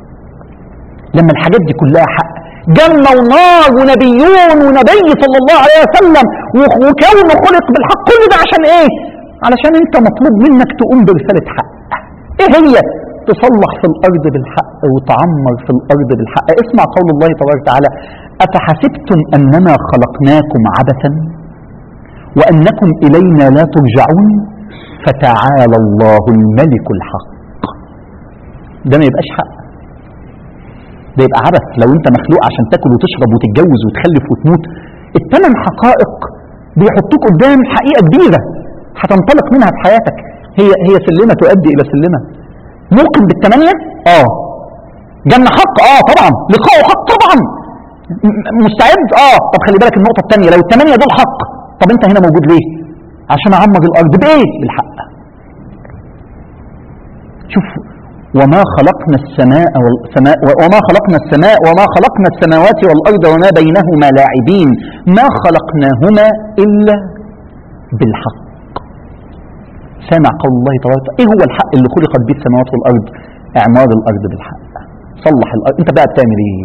لما الحاجات دي كلها حق، جنة ونار ونبيون ونبي صلى الله عليه وسلم وكونه خلق بالحق، كل ده عشان ايه؟ علشان انت مطلوب منك تقوم برسالة حق. ايه هي؟ تصلح في الارض بالحق وتعمر في الارض بالحق. اسمع قول الله تبارك وتعالى: افحسبتم انما خلقناكم عبثا وأنكم إلينا لا ترجعون فتعالى الله الملك الحق. ده ما يبقاش حق، ده يبقى عبث. لو انت مخلوق عشان تاكل وتشرب وتتجوز وتخلف وتموت، الثمان حقائق بيحطوك قدام حقيقة كبيرة هتنطلق منها في حياتك. هي هي سلمة تؤدي إلى سلمة. ممكن بالثمانية؟ اه. جنة حق؟ اه طبعا. لقاؤه حق؟ طبعا. مستعد؟ اه. طب خلي بالك النقطة الثانية، لو الثمانية دول حق، طب انت هنا موجود ليه؟ عشان اعمر الارض بايه؟ بالحق. شوف: وما خلقنا السماء والسماء وما خلقنا السماء وما خلقنا السماوات والارض وما بينهما لاعبين ما خلقناهما الا بالحق. سامع قول الله تبارك وتعالى. ايه هو الحق اللي خلقت به السماوات والارض؟ اعمار الارض بالحق. صلح الارض. انت بقى بتعمل ايه؟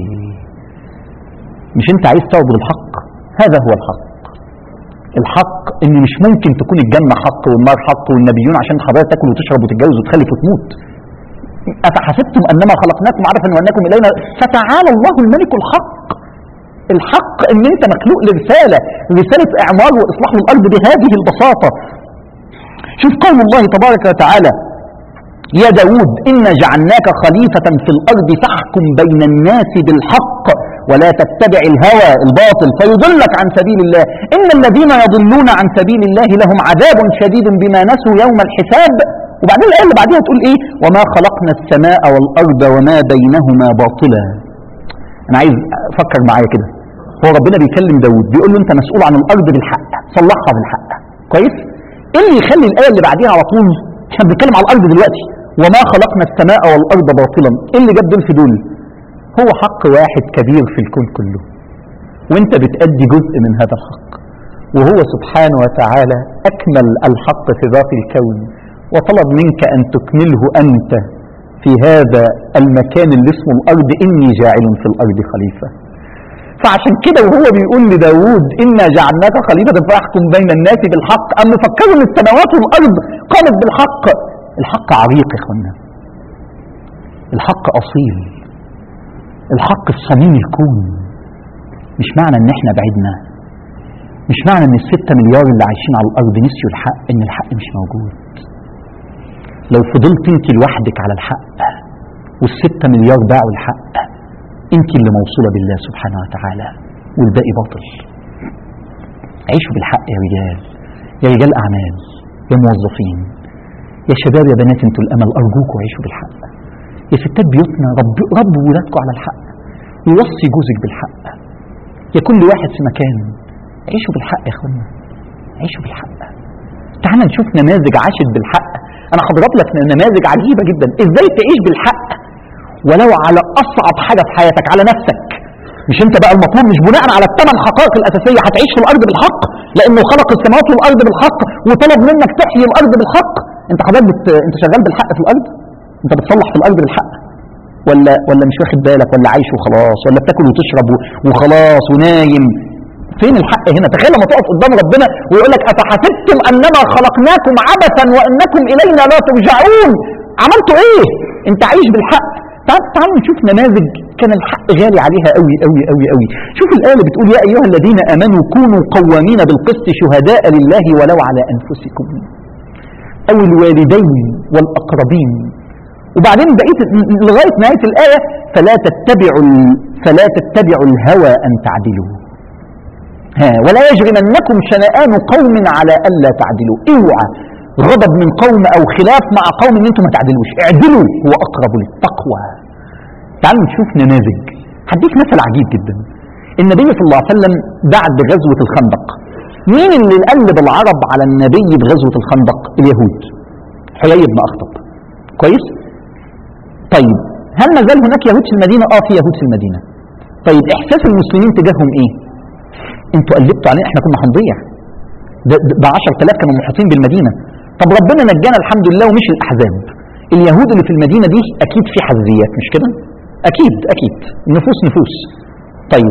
مش انت عايز تعبد الحق؟ هذا هو الحق. الحق ان مش ممكن تكون الجنة حق والنار حق والنبيون عشان حضرتك تاكل وتشرب وتتجوز وتخلف وتموت. افحسبتم انما خلقناكم عبثا وانكم الينا فتعالى الله الملك الحق. الحق ان انت مخلوق لرسالة، رسالة اعمار واصلاح الارض بهذه البساطة. شوف قول الله تبارك وتعالى: يا داود إنا جعلناك خليفة في الأرض فاحكم بين الناس بالحق ولا تتبع الهوى الباطل فيضلك عن سبيل الله إن الذين يضلون عن سبيل الله لهم عذاب شديد بما نسوا يوم الحساب. وبعدين الآية اللي بعدها تقول إيه؟ وما خلقنا السماء والأرض وما بينهما باطلا. أنا عايز أفكر معايا كده. هو ربنا بيكلم داود بيقول له أنت مسؤول عن الأرض بالحق، صلحها بالحق. كويس؟ إيه اللي يخلي الآية اللي بعدها على طول؟ احنا بنتكلم على الأرض دلوقتي. وما خلقنا السماء والأرض باطلا. إيه اللي جاب دول في دول؟ هو حق واحد كبير في الكون كله، وانت بتأدي جزء من هذا الحق، وهو سبحانه وتعالى أكمل الحق في ذات الكون، وطلب منك أن تكمله أنت في هذا المكان اللي اسمه الأرض: إني جاعل في الأرض خليفة. فعشان كده وهو بيقول لداود إنا جعلناك خليفة فاحكم بين الناس بالحق، أم فكروا ان السماوات والأرض قامت بالحق. الحق عريق يا اخوانا، الحق أصيل، الحق في صميم الكون. مش معنى ان احنا بعدنا، مش معنى ان الستة مليار اللي عايشين على الأرض نسيوا الحق ان الحق مش موجود. لو فضلت انت لوحدك على الحق والستة مليار باعوا الحق، انت اللي موصولة بالله سبحانه وتعالى والباقي باطل. عيشوا بالحق يا رجال، يا رجال أعمال، يا موظفين، يا شباب، يا بنات، انتوا الامل، ارجوكم عيشوا بالحق. يا ستات بيوتنا، رب ربوا ولادكم على الحق، ووصي جوزك بالحق. يا كل واحد في مكان، عيشوا بالحق يا اخوانا، عيشوا بالحق. تعال نشوف نماذج عاشت بالحق. انا هضرب لك نماذج عجيبه جدا ازاي تعيش بالحق ولو على اصعب حاجه في حياتك، على نفسك. مش انت بقى المطلوب، مش بناء على الثمان حقائق الاساسيه هتعيش في الارض بالحق، لانه خلق السماوات والارض بالحق وطلب منك تحيي الارض بالحق. انت حضرتك بت... انت شغال بالحق في الارض؟ انت بتصلح في الارض بالحق ولا ولا مش واخد بالك، ولا عايش وخلاص، ولا بتاكل وتشرب وخلاص ونايم؟ فين الحق هنا؟ تخيل لما تقف قدام ربنا ويقول لك افحسبتم انما خلقناكم عبثا وانكم الينا لا ترجعون. عملتوا ايه؟ انت عايش بالحق. تعالوا تعالوا نشوف نماذج كان الحق غالي عليها قوي قوي قوي قوي. شوف الايه اللي بتقول يا ايها الذين امنوا كونوا قوامين بالقسط شهداء لله ولو على انفسكم او الوالدين والاقربين. وبعدين بقيت لغايه نهايه الايه فلا تتبعوا فلا تتبعوا الهوى ان تعدلوا ها ولا يجرمنكم شنآن قوم على الا تعدلوا. اوعى غضب من قوم او خلاف مع قوم ان انتم ما تعدلوش، اعدلوا هو اقرب للتقوى. تعالوا نشوف نماذج. هديك مثل عجيب جدا. النبي صلى الله عليه وسلم بعد غزوه الخندق، مين اللي قلب العرب على النبي بغزوه الخندق؟ اليهود. حيي بن اخطب. كويس؟ طيب هل ما زال هناك يهود في المدينه؟ اه في يهود في المدينه. طيب احساس المسلمين تجاههم ايه؟ انتوا قلبتوا علينا، احنا كنا هنضيع. ده عشرة آلاف كانوا محيطين بالمدينه. طب ربنا نجانا الحمد لله ومش الاحزاب. اليهود اللي في المدينه دي اكيد في حزيات، مش كده؟ اكيد اكيد نفوس نفوس. طيب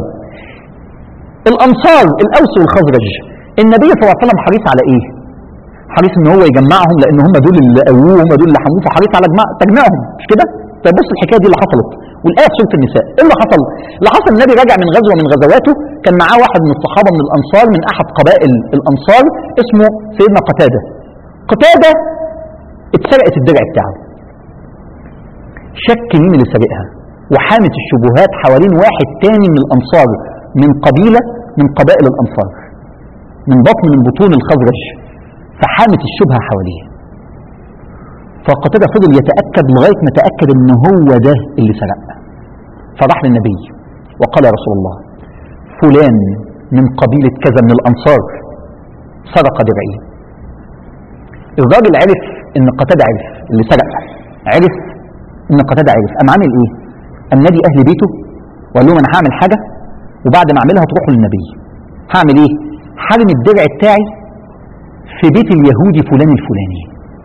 الانصار الاوس والخزرج، النبي صلى الله عليه وسلم حريص على ايه؟ حريص ان هو يجمعهم، لان هم دول اللي قووه، هم دول اللي حموه، فحريص على تجمعهم، مش كده؟ طيب بص الحكايه دي اللي حصلت، والايه في سوره النساء. ايه اللي حصل؟ اللي حصل النبي راجع من غزوه من غزواته، كان معاه واحد من الصحابه من الانصار، من احد قبائل الانصار اسمه سيدنا قتاده. قتاده اتسرقت الدرع بتاعه. شك مين اللي سرقها، وحامت الشبهات حوالين واحد تاني من الانصار، من قبيله من قبائل الانصار، من بطن من بطون الخزرج، فحامت الشبهه حواليه. فقتاده فضل يتاكد لغايه ما تاكد ان هو ده اللي سرق. فراح للنبي وقال يا رسول الله فلان من قبيله كذا من الانصار سرق درعي. الراجل عرف ان قتاده عرف اللي سرق، عرف ان قتاده عرف، قام عامل ايه؟ قام نادي اهل بيته وقال لهم انا هعمل حاجه وبعد ما اعملها تروحوا للنبي. هعمل ايه؟ حارم الدرع بتاعي في بيت اليهودي فلان الفلاني،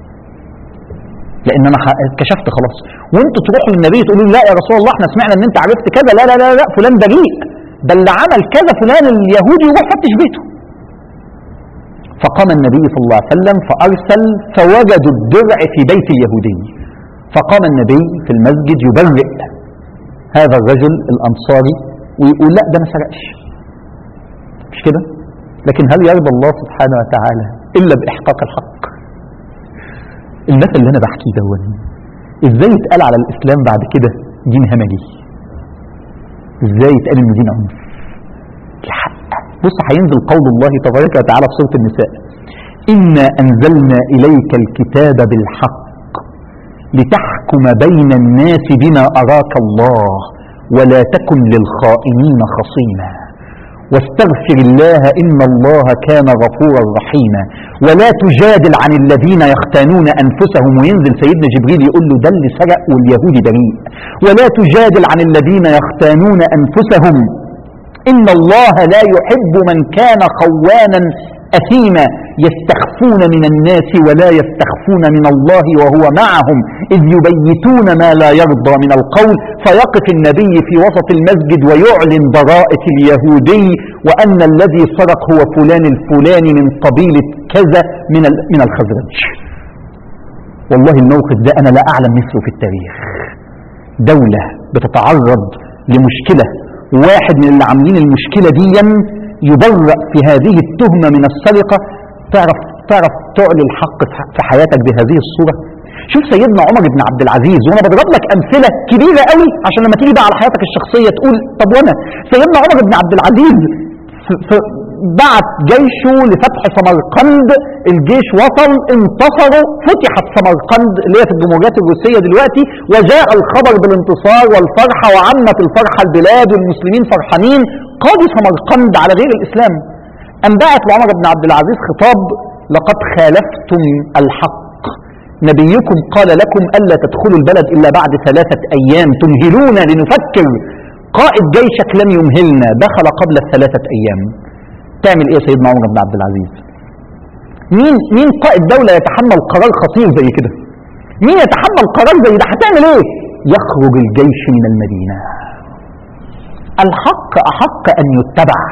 لان انا كشفت خلاص، وانتوا تروحوا للنبي تقولوا لا يا رسول الله احنا سمعنا ان انت عرفت كذا، لا لا لا لا فلان بريء، ده اللي عمل كذا فلان اليهودي، وروح فتش بيته. فقام النبي صلى الله عليه وسلم فارسل فوجدوا الدرع في بيت اليهودي. فقام النبي في المسجد يبرئ هذا الرجل الانصاري ويقول لا ده ما سرقش، مش كده؟ لكن هل يرضى الله سبحانه وتعالى الا باحقاق الحق؟ المثل اللي انا بحكيه ده ازاي يتقال على الاسلام بعد كده دين همجي؟ ازاي يتقال انه دين عنف؟ الحق. بص هينزل قول الله تبارك وتعالى في سوره النساء انا انزلنا اليك الكتاب بالحق لتحكم بين الناس بما اراك الله ولا تكن للخائنين خصيما واستغفر الله إن الله كان غفورا رحيما ولا تجادل عن الذين يختانون أنفسهم. وينزل سيدنا جبريل يقول له ده اللي سرق واليهودي بريء. ولا تجادل عن الذين يختانون أنفسهم إن الله لا يحب من كان خوانا أثيما يستخفون من الناس ولا يستخفون من الله وهو معهم إذ يبيتون ما لا يرضى من القول. فيقف النبي في وسط المسجد ويعلن براءة اليهودي وأن الذي سرق هو فلان الفلاني من قبيلة كذا من من الخزرج. والله الموقف ده أنا لا أعلم مثله في التاريخ. دولة بتتعرض لمشكلة، واحد من اللي عاملين المشكلة دي يبرأ في هذه التهمة من السرقة، تعرف تعرف تعلي الحق في حياتك بهذه الصورة. شوف سيدنا عمر بن عبد العزيز، وانا بضرب لك امثله كبيره قوي عشان لما تيجي بقى على حياتك الشخصيه تقول طب وانا. سيدنا عمر بن عبد العزيز في, في بعت جيشه لفتح سمرقند، الجيش وصل، انتصروا، فتحت سمرقند اللي هي في الجمهوريات الروسية دلوقتي، وجاء الخبر بالانتصار والفرحة وعمت الفرحة البلاد والمسلمين فرحانين. قاضي سمرقند على غير الإسلام أنبأت لعمر بن عبد العزيز خطاب: لقد خالفتم الحق، نبيكم قال لكم ألا تدخلوا البلد إلا بعد ثلاثة أيام، تمهلون لنفكر. قائد جيشك لم يمهلنا، دخل قبل الثلاثة أيام. تعمل إيه سيدنا عمر بن عبد العزيز؟ مين مين قائد دولة يتحمل قرار خطير زي كده؟ مين يتحمل قرار زي ده؟ هتعمل إيه؟ يخرج الجيش من المدينة. الحق أحق أن يتبع.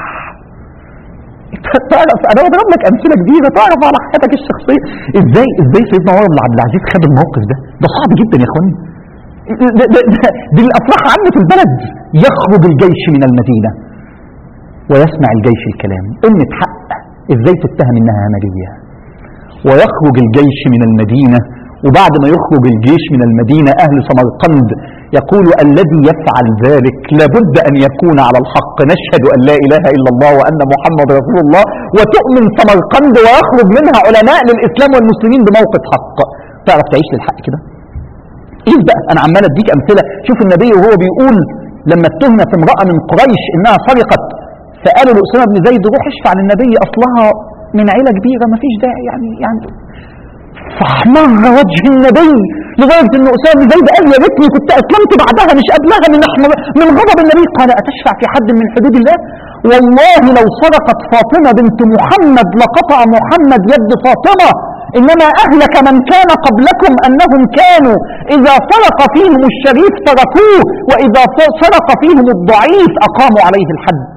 تعرف انا بضرب لك امثله جديده تعرف على حياتك الشخصيه ازاي ازاي سيدنا عمر بن عبد العزيز خد الموقف ده. ده صعب جدا يا اخواني. ده ده ده دي الافراح عامه في البلد. يخرج الجيش من المدينه ويسمع الجيش الكلام. أمة حق ازاي تتهم انها همجيه؟ ويخرج الجيش من المدينه، وبعد ما يخرج الجيش من المدينه اهل سمرقند يقول: الذي يفعل ذلك لابد أن يكون على الحق، نشهد أن لا إله إلا الله وأن محمد رسول الله. وتؤمن سمرقند ويخرج منها علماء للإسلام والمسلمين بموقف حق. تعرف تعيش للحق كده؟ إيه بقى؟ أنا عمال أديك أمثلة. شوف النبي وهو بيقول لما اتهمت امرأة من قريش إنها سرقت، فقالوا لأسامة بن زيد: روح اشفع للنبي، أصلها من عيلة كبيرة ما فيش داعي يعني يعني فاحمر وجه النبي لدرجة ان أسامة بن زيد قال: يا ريتني كنت اسلمت بعدها مش قبلها من من غضب النبي. قال: اتشفع في حد من حدود الله؟ والله لو سرقت فاطمة بنت محمد لقطع محمد يد فاطمة، انما اهلك من كان قبلكم انهم كانوا اذا سرق فيهم الشريف تركوه، واذا سرق فيهم الضعيف اقاموا عليه الحد.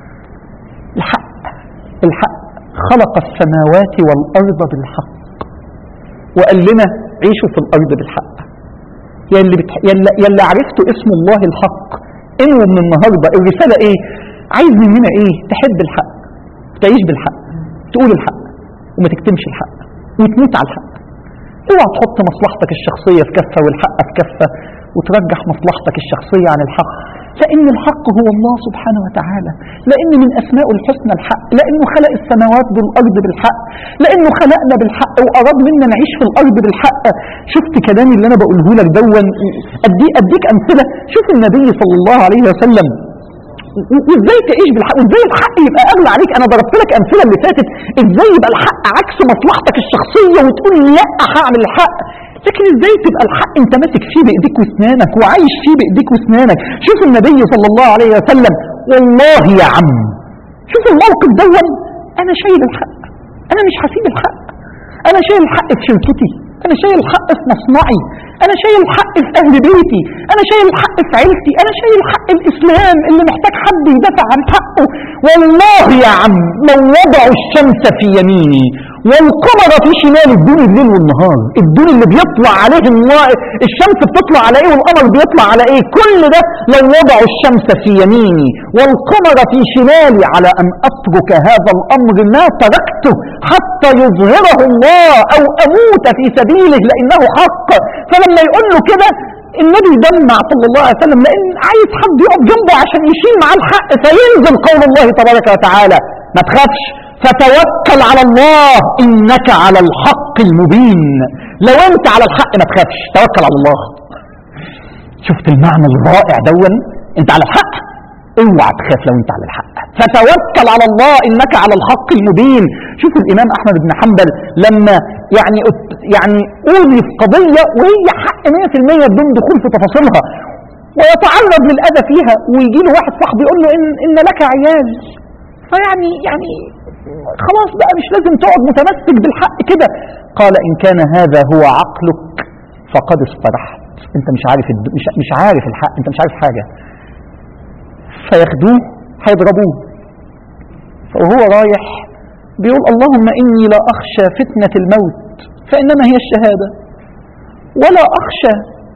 الحق الحق خلق السماوات والارض بالحق، وقال لنا عيشوا في الأرض بالحق. يلي, بتح... يلي... يلي عرفتوا اسم الله الحق، انه من النهاردة الرسالة ايه؟ عايز مننا ايه؟ تحب الحق، تعيش بالحق، تقول الحق وما تكتمش الحق وتموت على الحق. اوعى تحط مصلحتك الشخصية في كفة والحق في كفة وترجح مصلحتك الشخصية عن الحق، لأن الحق هو الله سبحانه وتعالى، لأن من أسماء الحسنى الحق، لأنه خلق السماوات والأرض بالحق، لأنه خلقنا بالحق وأراد منا نعيش في الأرض بالحق. شفت كلامي اللي أنا بقوله لك دون؟ أدي أديك أمثلة. شوف النبي صلى الله عليه وسلم وإزاي تعيش بالحق، وإزاي الحق يبقى أغلى عليك. أنا ضربت لك أمثلة اللي فاتت إزاي يبقى الحق عكس مصلحتك الشخصية وتقول لا هعمل الحق، لكن ازاي تبقى الحق انت ماسك فيه بايديك واسنانك وعايش فيه بايديك واسنانك. شوف النبي صلى الله عليه وسلم: والله يا عم، شوف الموقف دون، انا شايل الحق، انا مش هسيب الحق، انا شايل الحق في شركتي، انا شايل الحق في مصنعي، انا شايل الحق في اهل بيتي، انا شايل الحق في عيلتي، انا شايل الحق الاسلام اللي محتاج حد يدافع عن حقه. والله يا عم لو وضعوا الشمس في يميني والقمر في شمال، الدون الليل والنهار، الدون اللي بيطلع عليه الله، الشمس بتطلع على ايه والقمر بيطلع على ايه، كل ده لو وضعوا الشمس في يميني والقمر في شمالي على ان اترك هذا الامر ما تركته حتى يظهره الله او اموت في سبيله لانه حق. فلما يقول له كده النبي دمع صلى الله عليه وسلم، لان عايز حد يقف جنبه عشان يشيل معاه الحق. فينزل قول الله تبارك وتعالى: ما تخافش، فتوكل على الله انك على الحق المبين. لو انت على الحق ما تخافش، توكل على الله. شفت المعنى الرائع دون؟ انت على الحق، اوعى تخاف لو انت على الحق، فتوكل على الله انك على الحق المبين. شوف الامام احمد بن حنبل لما يعني يعني قولي في قضيه وهي حق مية في المية بدون دخول في تفاصيلها، ويتعرض للاذى فيها، ويجي له واحد صاحبه يقول له ان ان لك عيال، فيعني يعني خلاص بقى مش لازم تقعد متمسك بالحق كده. قال: ان كان هذا هو عقلك فقد استرحت، انت مش عارف مش مش عارف الحق، انت مش عارف حاجه. فياخدوه هيضربوه، وهو رايح بيقول: اللهم اني لا اخشى فتنه الموت فانما هي الشهاده، ولا اخشى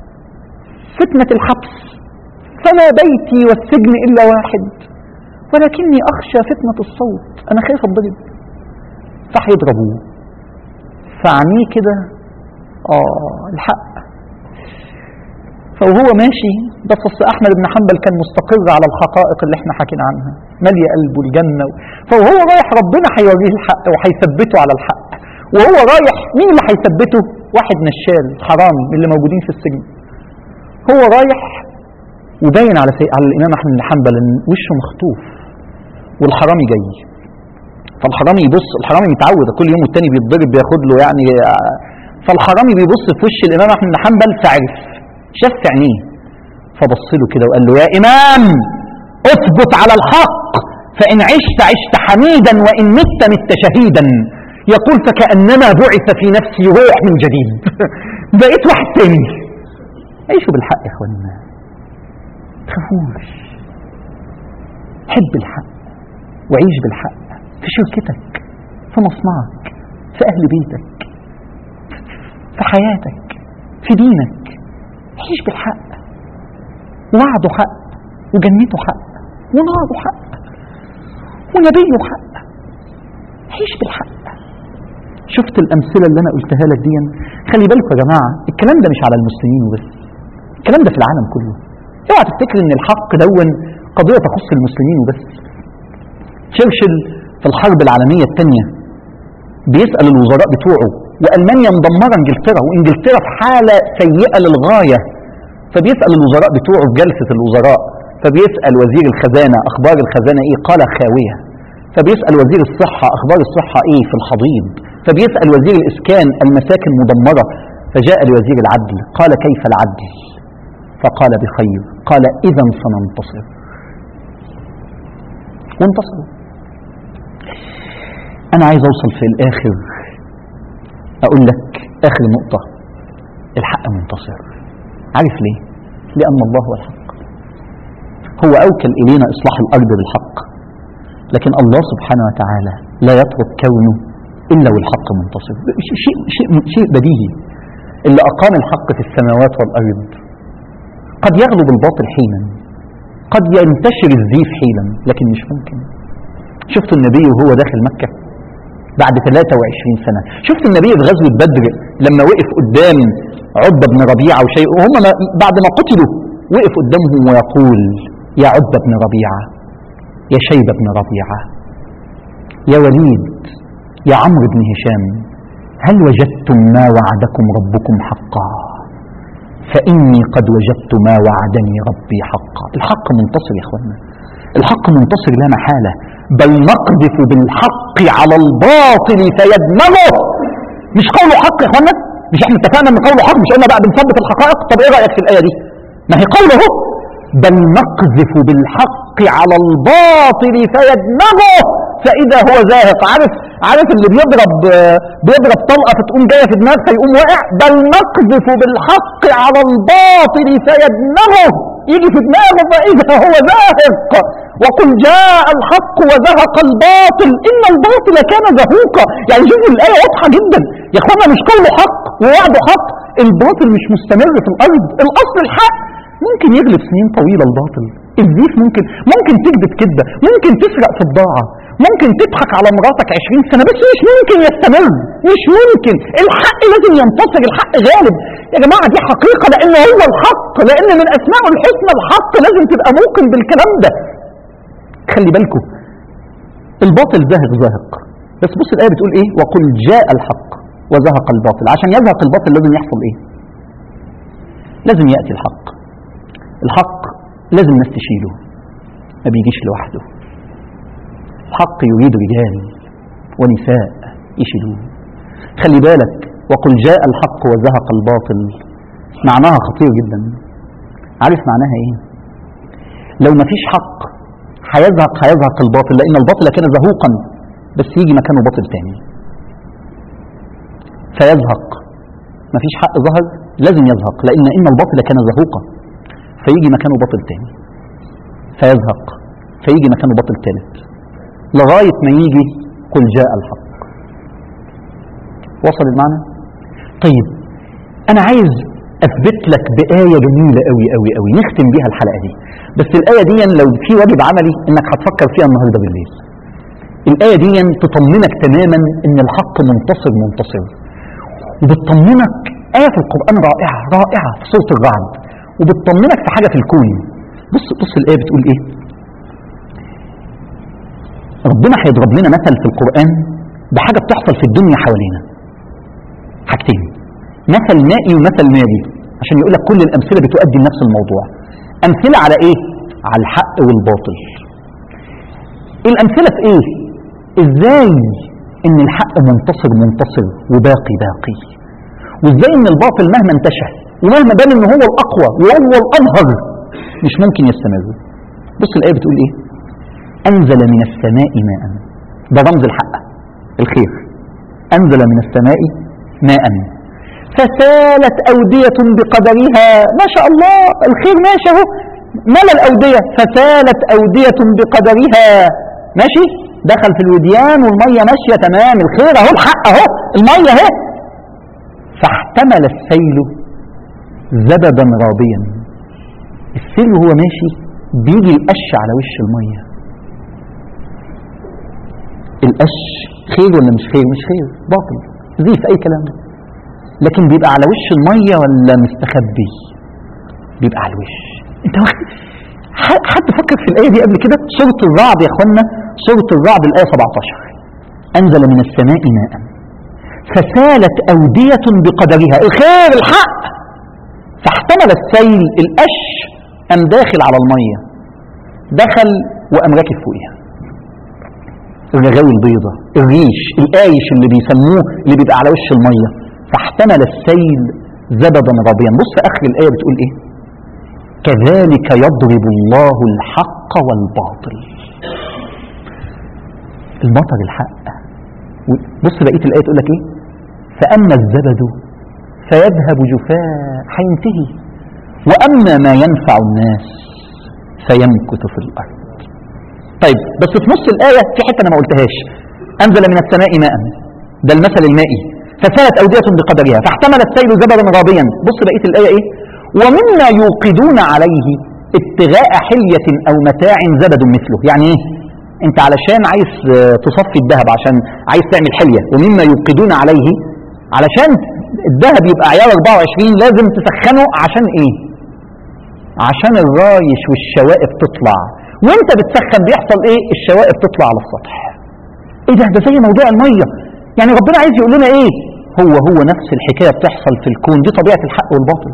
فتنه الحبس فما بيتي والسجن الا واحد، ولكني أخشى فتنة الصوت، أنا خايف أتضرب. فهيضربوه، فعنيه كده آه الحق. فهو ماشي بس أصل أحمد بن حنبل كان مستقر على الحقائق اللي احنا حكينا عنها، مالي قلبه الجنة، فهو رايح ربنا هيوريه الحق وهيثبته على الحق، وهو رايح مين اللي هيثبته؟ واحد نشال حرامي من اللي موجودين في السجن. هو رايح وباين على سي... على الإمام أحمد بن حنبل إن وشه مخطوف والحرامي جاي. فالحرامي يبص، الحرامي متعود كل يوم والتاني بيتضرب بياخد له يعني، فالحرامي بيبص في وش الإمام أحمد بن حنبل فعرف، شاف في عينيه فبص له كده وقال له يا إمام اثبت على الحق، فإن عشت عشت حميدا وإن مت مت شهيدا. يقول فكأنما بعث في نفسي روح من جديد. بقيت واحد تاني. عيشوا بالحق يا اخوانا، تخافوش، حب الحق وعيش بالحق في شركتك، في مصنعك، في أهل بيتك، في حياتك، في دينك. عيش بالحق، وعده حق وجنته حق وناره حق ونبيه حق. عيش بالحق. شفت الأمثلة اللي أنا قلتها لك دي؟ خلي بالكم يا جماعة، الكلام ده مش على المسلمين وبس، الكلام ده في العالم كله. اوعى تفتكر ان الحق دون قضية تخص المسلمين وبس. تشرشل في الحرب العالمية الثانية بيسأل الوزراء بتوعه، وألمانيا مدمرة انجلترا وانجلترا في حالة سيئة للغاية، فبيسأل الوزراء بتوعه في جلسة الوزراء، فبيسأل وزير الخزانة أخبار الخزانة إيه؟ قال خاوية. فبيسأل وزير الصحة أخبار الصحة إيه؟ في الحضيض. فبيسأل وزير الإسكان المساكن مدمرة. فجاء لوزير العدل قال كيف العدل؟ فقال بخير. قال إذا سننتصر. وانتصروا. أنا عايز أوصل في الآخر أقول لك آخر نقطة، الحق منتصر. عارف ليه؟ لأن الله هو الحق. هو أوكل إلينا إصلاح الأرض بالحق، لكن الله سبحانه وتعالى لا يترك كونه إلا والحق منتصر. شيء, شيء, شيء بديهي. اللي أقام الحق في السماوات والأرض قد يغلب الباطل حينا، قد ينتشر الزيف حينا، لكن مش ممكن. شفت النبي وهو داخل مكة بعد ثلاثة وعشرين سنة، شفت النبي في غزوة بدر لما وقف قدام عتبة بن ربيعة وشيء، وهم بعد ما قتلوا وقف قدامهم ويقول يا عتبة بن ربيعة، يا شيبة بن ربيعة، يا وليد، يا عمرو بن هشام، هل وجدتم ما وعدكم ربكم حقا؟ فإني قد وجدت ما وعدني ربي حقا. الحق منتصر يا اخوانا، الحق منتصر لا محالة، بل نقذف بالحق على الباطل فيدمغه. مش قوله حق يا اخوانا، مش احنا اتفقنا ان قوله حق، مش قلنا بقى بنثبت الحقائق؟ طب ايه رأيك في الآية دي؟ ما هي قوله بل نقذف بالحق على الباطل فيدمغه فإذا هو زاهق. عارف عارف اللي بيضرب بيضرب طلقة فتقوم جاية في دماغ فيقوم واقع؟ بل نقذف بالحق على الباطل فيدمغه، يجي في دماغه فإذا هو زاهق. وقل جاء الحق وزهق الباطل إن الباطل كان زهوقا. يعني شوفوا الآية واضحة جدا يا اخوانا، مش قوله حق ووعده حق. الباطل مش مستمر في الأرض، الأصل الحق. ممكن يغلب سنين طويلة الباطل، الزيف ممكن ممكن تكذب كذبة، ممكن تسرق في الضاعة، ممكن تضحك على مراتك عشرين سنة، بس مش ممكن يستمر، مش ممكن. الحق لازم ينتصر، الحق غالب يا جماعة، دي حقيقة، لأن هو الحق، لأن من أسماء الحسنى الحق. لازم تبقى موقن بالكلام ده. خلي بالكم، الباطل زاهق زاهق، بس بص الآية بتقول إيه؟ وقل جاء الحق وزهق الباطل. عشان يزهق الباطل لازم يحصل إيه؟ لازم يأتي الحق. الحق لازم ناس تشيله، ما بيجيش لوحده. الحق يريد رجال ونساء يشيلوه. خلي بالك، وقل جاء الحق وزهق الباطل معناها خطير جدا. عارف معناها ايه؟ لو ما فيش حق هيزهق هيزهق الباطل، لان الباطل كان زهوقا بس يجي مكانه باطل تاني فيزهق. ما فيش حق ظهر لازم يزهق، لان ان الباطل كان زهوقا، فيجي مكانه باطل تاني فيزهق، فيجي مكانه باطل تالت، لغاية ما يجي قل جاء الحق. وصل المعنى؟ طيب أنا عايز أثبت لك بآية جميلة أوي أوي أوي نختم بيها الحلقة دي. بس الآية دي لو في واجب عملي إنك هتفكر فيها النهاردة بالليل. الآية دي تطمنك تماما إن الحق منتصر منتصر، وبتطمنك آية في القرآن رائعة رائعة في سورة الرعد. وبتطمنك في حاجة في الكون. بص بص الآية بتقول إيه؟ ربنا هيضرب لنا مثل في القرآن بحاجة بتحصل في الدنيا حوالينا. حاجتين، مثل مائي ومثل مالي، عشان يقول لك كل الأمثلة بتؤدي لنفس الموضوع. أمثلة على إيه؟ على الحق والباطل. الأمثلة في إيه؟ إزاي إن الحق منتصر منتصر وباقي باقي، وإزاي إن الباطل مهما انتشر ومهما بان إن هو الأقوى وهو الأظهر مش ممكن يستمر. بص الآية بتقول إيه؟ أنزل من السماء ماء، ده رمز الحق الخير. أنزل من السماء ماء فسالت أودية بقدرها. ما شاء الله الخير ماشي اهو، ملا الأودية، فسالت أودية بقدرها. ماشي، دخل في الوديان والمية ماشية تمام، الخير اهو، الحق اهو، المية اهو. فاحتمل السيل زبدا رابيا. السيل وهو ماشي بيجي القش على وش المية. القش خير ولا مش خير؟ مش خير، باطل، زيف، اي كلام. لكن بيبقى على وش المية ولا مستخبي؟ بيبقى على الوش. انت واخد حد فكر في الآية دي قبل كده؟ سورة الرعد يا اخوانا، سورة الرعد الآية سبعتاشر، أنزل من السماء ماء فسالت أودية بقدرها، الخير الحق. فاحتمل السيل، القش قام داخل على المية، دخل وقام راكب فوقها. الرغاوي البيضة، الريش، القايش اللي بيسموه اللي بيبقى على وش المية. فاحتمل السيل زبدا رابيا. بص آخر الآية بتقول إيه؟ كذلك يضرب الله الحق والباطل. الباطل الحق. بص بقية الآية تقول لك إيه؟ فأما الزبد فيذهب جفاء، هينتهي. وأما ما ينفع الناس فيمكث في الأرض. طيب بس في نص الآية في حتة أنا ما قلتهاش. أنزل من السماء ماء، ده المثل المائي، فسالت أودية بقدرها فاحتمل السيل زبدا رابيا. بص بقية الآية إيه؟ ومما يوقدون عليه ابتغاء حلية أو متاع زبد مثله. يعني إيه؟ أنت علشان عايز تصفي الذهب، عشان عايز تعمل حلية، ومما يوقدون عليه، علشان الذهب يبقى عيار أربعة وعشرين لازم تسخنه. عشان إيه؟ عشان الرايش والشوائب تطلع، وانت بتسخن بيحصل ايه؟ الشوائب تطلع على السطح. ايه ده؟ ده زي موضوع المية. يعني ربنا عايز يقول لنا ايه؟ هو هو نفس الحكاية بتحصل في الكون. دي طبيعة الحق والباطل.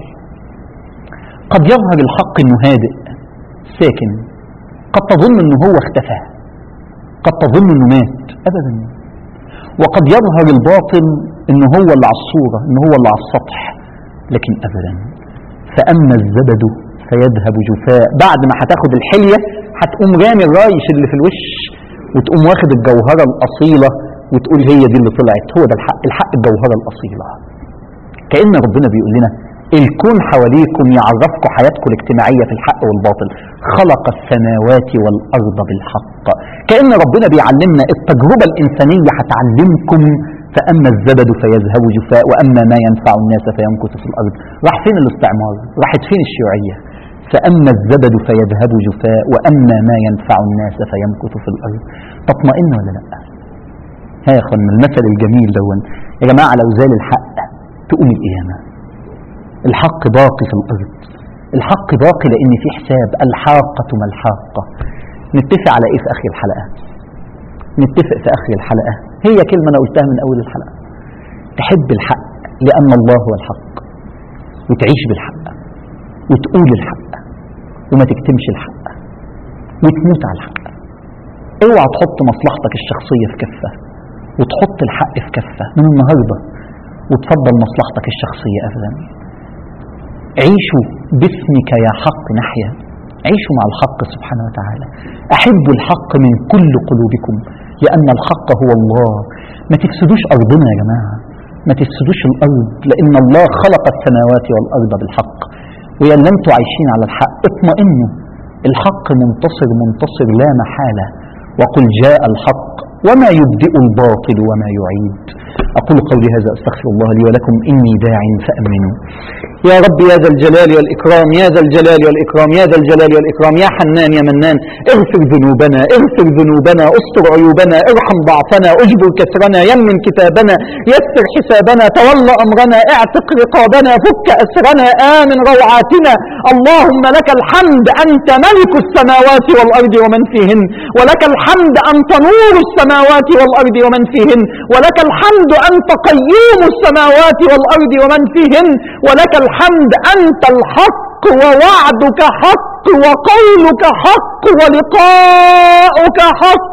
قد يظهر الحق انه هادئ ساكن، قد تظن انه هو اختفى، قد تظن انه مات، ابدا. وقد يظهر الباطل انه هو اللي على الصورة، انه هو اللي على السطح، لكن ابدا. فاما الزبد فيذهب جفاء. بعد ما هتاخد الحلية هتقوم رامي الرايش اللي في الوش، وتقوم واخد الجوهرة الأصيلة وتقول هي دي اللي طلعت. هو ده الحق، الحق الجوهرة الأصيلة. كأن ربنا بيقول لنا الكون حواليكم يعرفكم حياتكم الاجتماعية في الحق والباطل. خلق السماوات والأرض بالحق. كأن ربنا بيعلمنا التجربة الإنسانية هتعلمكم. فأما الزبد فيذهب جفاء وأما ما ينفع الناس فيمكث في الأرض. راح فين الاستعمار؟ راحت فين الشيوعية؟ فأما الزبد فيذهب جفاء وأما ما ينفع الناس فيمكث في الأرض. تطمئن ولا لا؟ ها يا اخوانا المثل الجميل دون يا جماعة، لو زال الحق تقوم القيامة. الحق باقي في الأرض، الحق باقي لأن في حساب. الحاقة ما الحاقة. نتفق على إيه في آخر الحلقة؟ نتفق في آخر الحلقة هي كلمة أنا قلتها من أول الحلقة: تحب الحق لأن الله هو الحق، وتعيش بالحق، وتقول الحق، وما تكتمش الحق، وتموت على الحق. اوعى تحط مصلحتك الشخصية في كفة وتحط الحق في كفة من النهاردة وتفضل مصلحتك الشخصية أبدا. عيشوا باسمك يا حق نحيا. عيشوا مع الحق سبحانه وتعالى. أحبوا الحق من كل قلوبكم لأن الحق هو الله. ما تفسدوش أرضنا يا جماعة، ما تفسدوش الأرض، لأن الله خلق السماوات والأرض بالحق. ويا اللي انتوا عايشين على الحق اطمئنوا، الحق منتصر منتصر لا محالة. وقل جاء الحق وما يبدئ الباطل وما يعيد. أقول قولي هذا أستغفر الله لي ولكم إني داع فأمنوا. يا رب يا ذا الجلال والإكرام، يا ذا الجلال والإكرام، يا ذا الجلال والإكرام، يا حنان يا منان، اغفر ذنوبنا، اغفر ذنوبنا، استر عيوبنا، ارحم ضعفنا، اجبر كسرنا، يمن كتابنا، يسر حسابنا، تولى أمرنا، اعتق رقابنا، فك أسرنا، آمن روعاتنا. اللهم لك الحمد أنت ملك السماوات والأرض ومن فيهن، ولك الحمد أنت نور السماوات والأرض ومن فيهن، ولك الحمد أنت قيوم السماوات والأرض ومن فيهن، ولك الحمد أنت الحق ووعدك حق وقولك حق ولقاؤك حق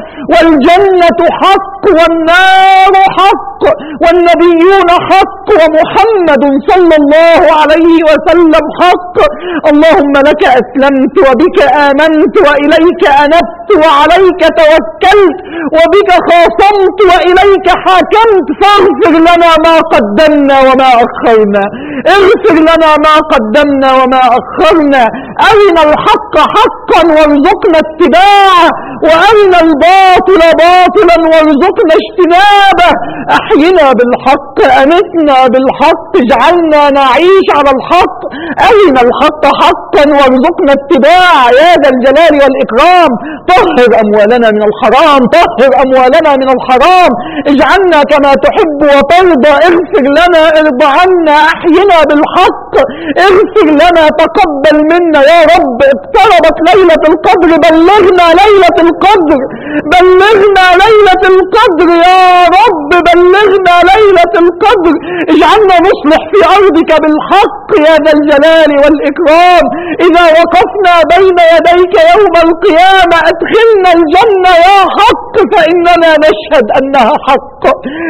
والجنة حق والنار حق والنبيون حق ومحمد صلى الله عليه وسلم حق. اللهم لك أسلمت وبك آمنت وإليك أنبت وعليك توكلت وبك خاصمت وإليك حاكمت، فاغفر لنا ما قدمنا وما أخرنا، اغفر لنا ما قدمنا وما أخرنا، أرنا الحق حقا وارزقنا اتباعه، وأرنا الباطل باطلا وارزقنا اجتنابه. أحينا بالحق، أمتنا بالحق، اجعلنا نعيش على الحق، أرنا الحق حقا وارزقنا اتباعه يا ذا الجلال والإكرام. طهر أموالنا من الحرام، طهر أموالنا من الحرام، اجعلنا كما تحب وترضى، اغفر لنا، ارض عنا، أحينا بالحق، اغفر لنا، تقبل منا يا رب. اقتربت ليلة القدر، بلغنا ليلة القدر، بلغنا ليلة القدر يا رب، بلغنا ليلة القدر. اجعلنا نصلح في أرضك بالحق يا ذا الجلال والإكرام. إذا وقفنا بين يديك يوم القيامة أدخلنا الجنة يا حق، فإننا نشهد أنها حق.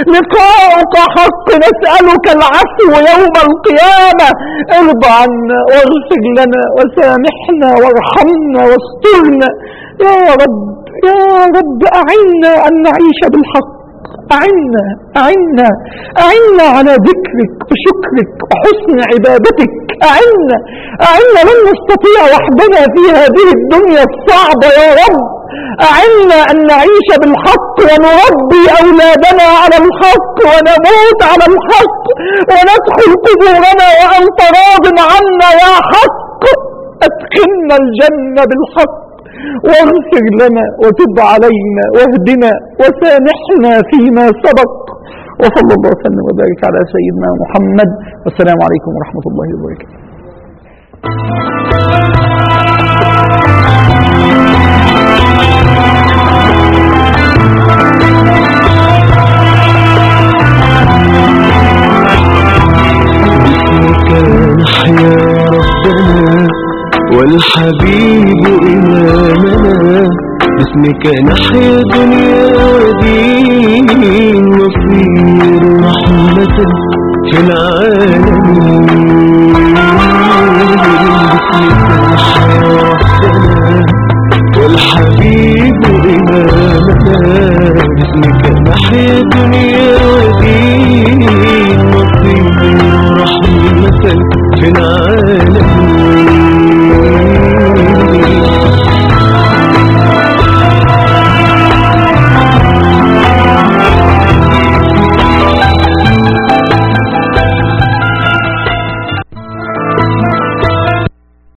لقاؤك حق، نسألك العفو يوم القيامة. ارضى عنا واغفر لنا وسامحنا وارحمنا واسترنا يا رب، يا رب. أعنا أن نعيش بالحق، أعنا أعنا أعنا على ذكرك وشكرك وحسن عبادتك. أعنا أعنا لن نستطيع وحدنا في هذه الدنيا الصعبة يا رب. أعنا أن نعيش بالحق ونربي أولادنا على الحق ونموت على الحق وندخل قبورنا وأنت راض عنا يا حق. أدخلنا الجنة بالحق، واغفر لنا وتب علينا واهدنا وسامحنا فيما سبق. وصلى الله وسلم وبارك على سيدنا محمد، والسلام عليكم ورحمة الله وبركاته. باسمك نحيا ربنا والحبيب إمامنا، باسمك نحيا دنيا ودين وفير رحمة في العالمين.